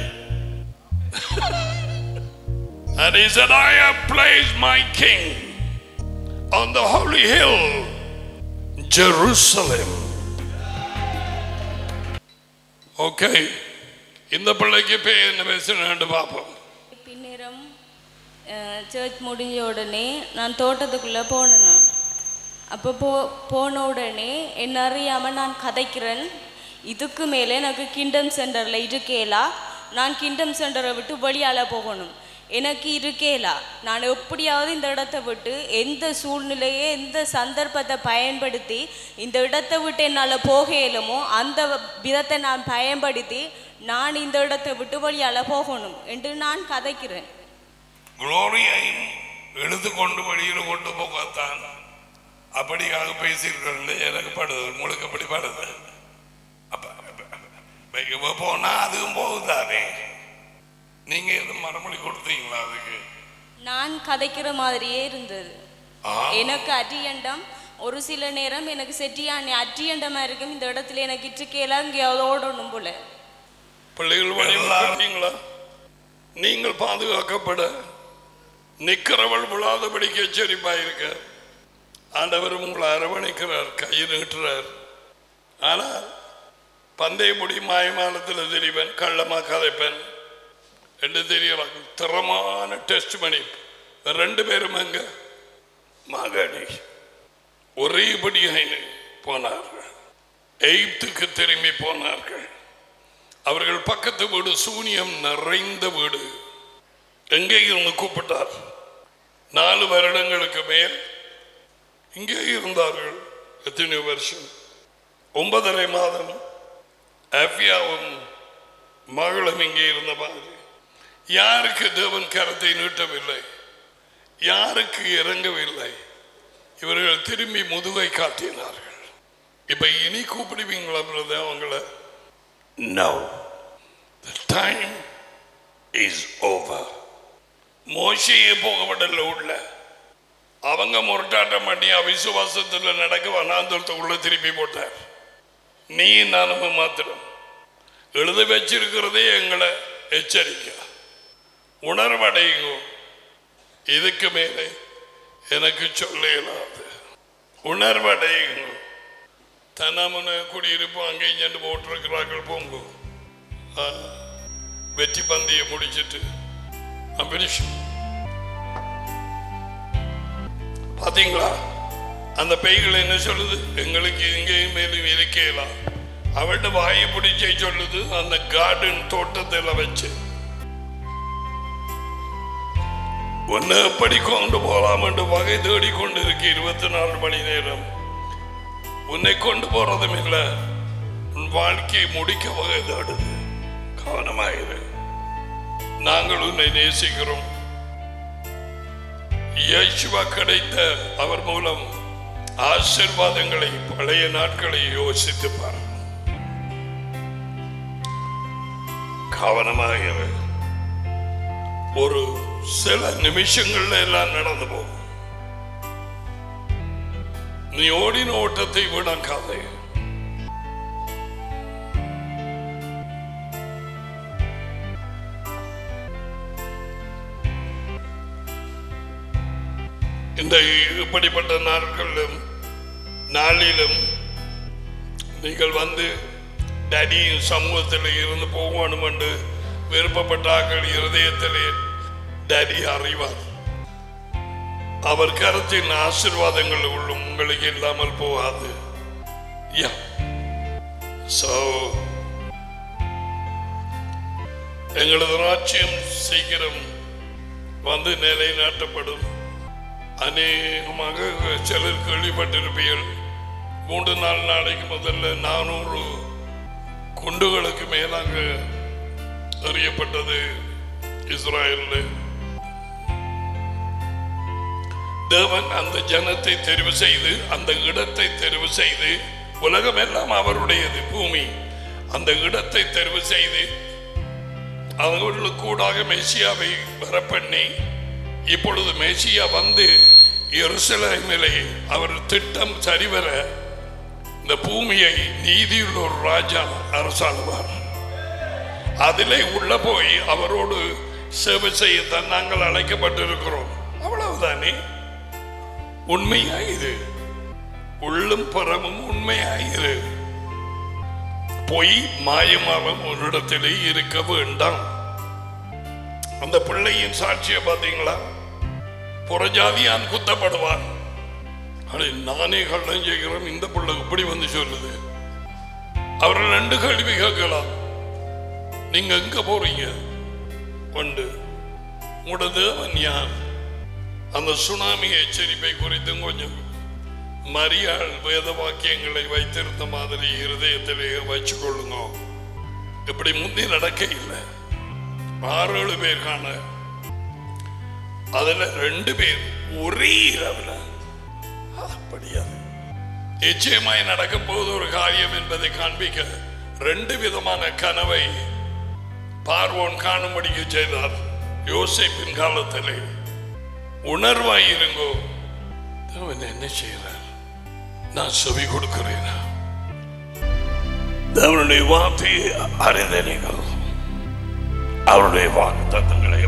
And he said, I have placed my king on the holy hill, Jerusalem. Okay. இந்த பிள்ளைக்கு பேர் என்ன பேசுன்னு பார்ப்போம். பின்னேரம் சர்ச் முடிஞ்ச உடனே நான் தோட்டத்துக்குள்ளே போனேன். அப்போ போ போன உடனே என்ன அறியாமல் நான் கதைக்கிறேன். இதுக்கு மேலே எனக்கு கிங்டம் சென்டரில் இருக்கேலா, நான் கிங்டம் சென்டரை விட்டு வெளியால் போகணும், எனக்கு இருக்கேலா, நான் எப்படியாவது இந்த இடத்த விட்டு எந்த சூழ்நிலையை எந்த சந்தர்ப்பத்தை பயன்படுத்தி இந்த இடத்தை விட்டு என்னால் போக இயலுமோ அந்த விதத்தை நான் பயன்படுத்தி நான் இந்த இடத்தை விட்டு வெளியால் போகணும் என்று நான் கதைக்கிறேன். குளோரியை எழுது கொண்டு வெளியில் கொண்டு போகத்தான் அப்படியாக பேசியிருக்கிறது. எனக்கு படுது, உங்களுக்கு எப்படி படுது? அப்ப போனா அதுவும் போகுதானே. நீங்க எதுவும் மறுமொழி கொடுத்தீங்களா அதுக்கு? நான் கதைக்கிற மாதிரியே இருந்தது. எனக்கு அட்டியண்டம் ஒரு சில நேரம் எனக்கு செட்டியான அட்டியண்டமா இருக்கும். இந்த இடத்துல எனக்கு இட்டுக்கேலாம் எங்கேயாவது ஓடணும் போல. பிள்ளைகள் வழிங்களா? நீங்கள் பாதுகாக்கப்பட நிக்கிறவள் விழாதபடிக்கு எச்சரிப்பாயிருக்க ஆண்டவர் உங்களை அரவணைக்கிறார், கையை நீட்டுறார். ஆனால் பந்தய முடி மாயமானத்தில் தெரிவன், கள்ளமா கதைப்பன் என்று தெரியலாம். திறமான டெஸ்ட் பண்ணி ரெண்டு பேரும் அங்க மகனி ஒரேபடியாக போனார்கள். எகிப்துக்கு திரும்பி போனார்கள். அவர்கள் பக்கத்து வீடு சூனியம் நிறைந்த வீடு. எங்கே இருந்து கூப்பிட்டார். நாலு வருடங்களுக்கு மேல் இங்கே இருந்தார்கள். எத்தனை வருஷம்? ஒன்பதரை மாதம் ஆஃபியாவும் மகளும் இங்கே இருந்த மாதிரி. யாருக்கு தேவன் கரத்தை நீட்டவில்லை, யாருக்கு இறங்கவில்லை. இவர்கள் திரும்பி முதுகை காட்டினார்கள். இப்ப இனி கூப்பிடுவீங்களா பிரதர் அவங்கள? No, the time is over. மோசையே போகப்படல உள்ள. அவங்க முரட்டாட்டம் பண்ணி அவிசுவாசத்தில் நடக்க வனாந்தரத்துக்குள்ள திருப்பி போட்டார். நீ நானும் மாத்திரம் எழுத வச்சிருக்கிறதே எங்களை எச்சரிக்க உணர்வடையுங்க. இதுக்கு மேலே எனக்கு சொல்ல இயலாது. உணர்வடையுங்க. தனமுன குடியிருப்போம் அங்கே இங்கே போட்டிருக்கிறார்கள். போங்க வெற்றி பந்தியை முடிச்சிட்டு பாத்தீங்களா? அந்த பேய்கள் என்ன சொல்லுது? எங்களுக்கு இங்கேயும் மேலும் இருக்கலாம். அவட்ட வாயை பிடிச்சே சொல்லுது. அந்த கார்டன் தோட்டத்தில் வச்சு ஒன்னு எப்படி கொண்டு போலாம் என்று வகை தேடிக்கொண்டு இருக்கு. இருபத்தி நாலு மணி நேரம் உன்னை கொண்டு போறதும் இல்லை, உன் வாழ்க்கையை முடிக்க வகை தேடுது. கவனமாயிரு. நாங்கள் உன்னை நேசிக்கிறோம். இயேசுவா கிடைத்த அவர் மூலம் ஆசீர்வாதங்களை பழைய நாட்களை யோசித்து பார். கவனமாயிரு. ஒரு சில நிமிஷங்கள்ல எல்லாம் நடந்து போகும். நீ ஓடின ஓட்டத்தை விடாக்காதே. இந்த இப்படிப்பட்ட நாட்களிலும் நாளிலும் நீங்கள் வந்து டேடியின் சமூகத்தில் இருந்து போகணும் என்று விருப்பப்பட்டார்கள். இருதயத்திலே டேடி அறிவார். அவர் கருத்தின் ஆசீர்வாதங்கள் உள்ளும் உங்களுக்கு இல்லாமல் போகாது. Yeah. So, எங்களது ராஜ்யம் சீக்கிரம் வந்து நிலைநாட்டப்படும். அநேகமாக சிலர் கேள்விப்பட்டிருப்பீர்கள். மூன்று நாலு நாளைக்கு முதல்ல நானூறு குண்டுகளுக்கு மேலாக எறியப்பட்டது இஸ்ராயலில். தேவன் அந்த ஜனத்தை தெரிவு செய்து, அந்த இடத்தை தெரிவு செய்து, உலகம் எல்லாம் அவருடையது பூமி. அந்த இடத்தை தெரிவு செய்து அவர்களுக்கு கூடாக மெசியாவை வரப்பண்ணி, இப்பொழுது மெசியா வந்து எருசலேமிலே அவர் திட்டம் சரிவர இந்த பூமியை நீதியுள்ள ஒரு ராஜா அரசாளுவார். அதிலே உள்ள போய் அவரோடு சேவை செய்யத்தான் நாங்கள் அழைக்கப்பட்டிருக்கிறோம். அவ்வளவுதானே. உண்மையாயிரு, உள்ளும் புறமும் உண்மையாயிரு. பொய் மாயமாவும் ஒரு இடத்திலே இருக்க வேண்டாம். அந்த பிள்ளையின் சாட்சியை பார்த்தீங்களா? புறஜாதியான் குத்தப்படுவான். அடே, நானே கள்ளம் செய்கிறேன், இந்த பிள்ளை இப்படி வந்து சொல்லுது. அவர்கள் ரெண்டு கேள்வி கேட்கலாம். நீங்க எங்க போறீங்க? ஒன்று, உங்களோட தேவன் யார்? அந்த சுனாமி எச்சரிப்பை குறித்தும் கொஞ்சம் மரியாள் வேத வாக்கியங்களை வைத்திருந்த மாதிரி இருதயத்திலே வச்சு கொள்ளுங்க. இப்படி முந்தி நடக்க இல்லை. ஆறு ஏழு பேர் காண, அதுல ரெண்டு பேர் ஒரே இரவுல. அப்படியாது நிச்சயமாய் நடக்க போது ஒரு காரியம் என்பதை காண்பிக்க ரெண்டு விதமான கனவை பார்வோன் காணும்படிக்கு செய்தார். யோசேப்பின் காலத்திலே உணர்வாயிருங்கோ. தேவன் என்ன செய்கிறார்? நான் செவி கொடுக்கிறேன். தேவனுடைய வார்த்தையை அறிந்தீர்கள். அவருடைய வாக்கு தத்தங்களை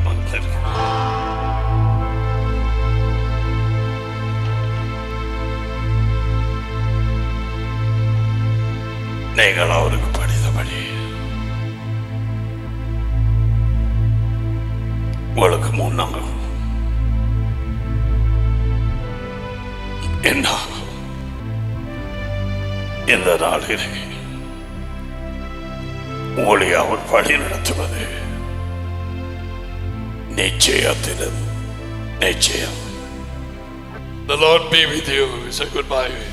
நீங்கள் அவருக்கு படித்தபடி உங்களுக்கு முன்னாங்க என்ன இந்த நாளிலே உங்களை அவர் வழி நடத்துவது நிச்சயத்திலும் நிச்சயம். The Lord be with you. Say goodbye.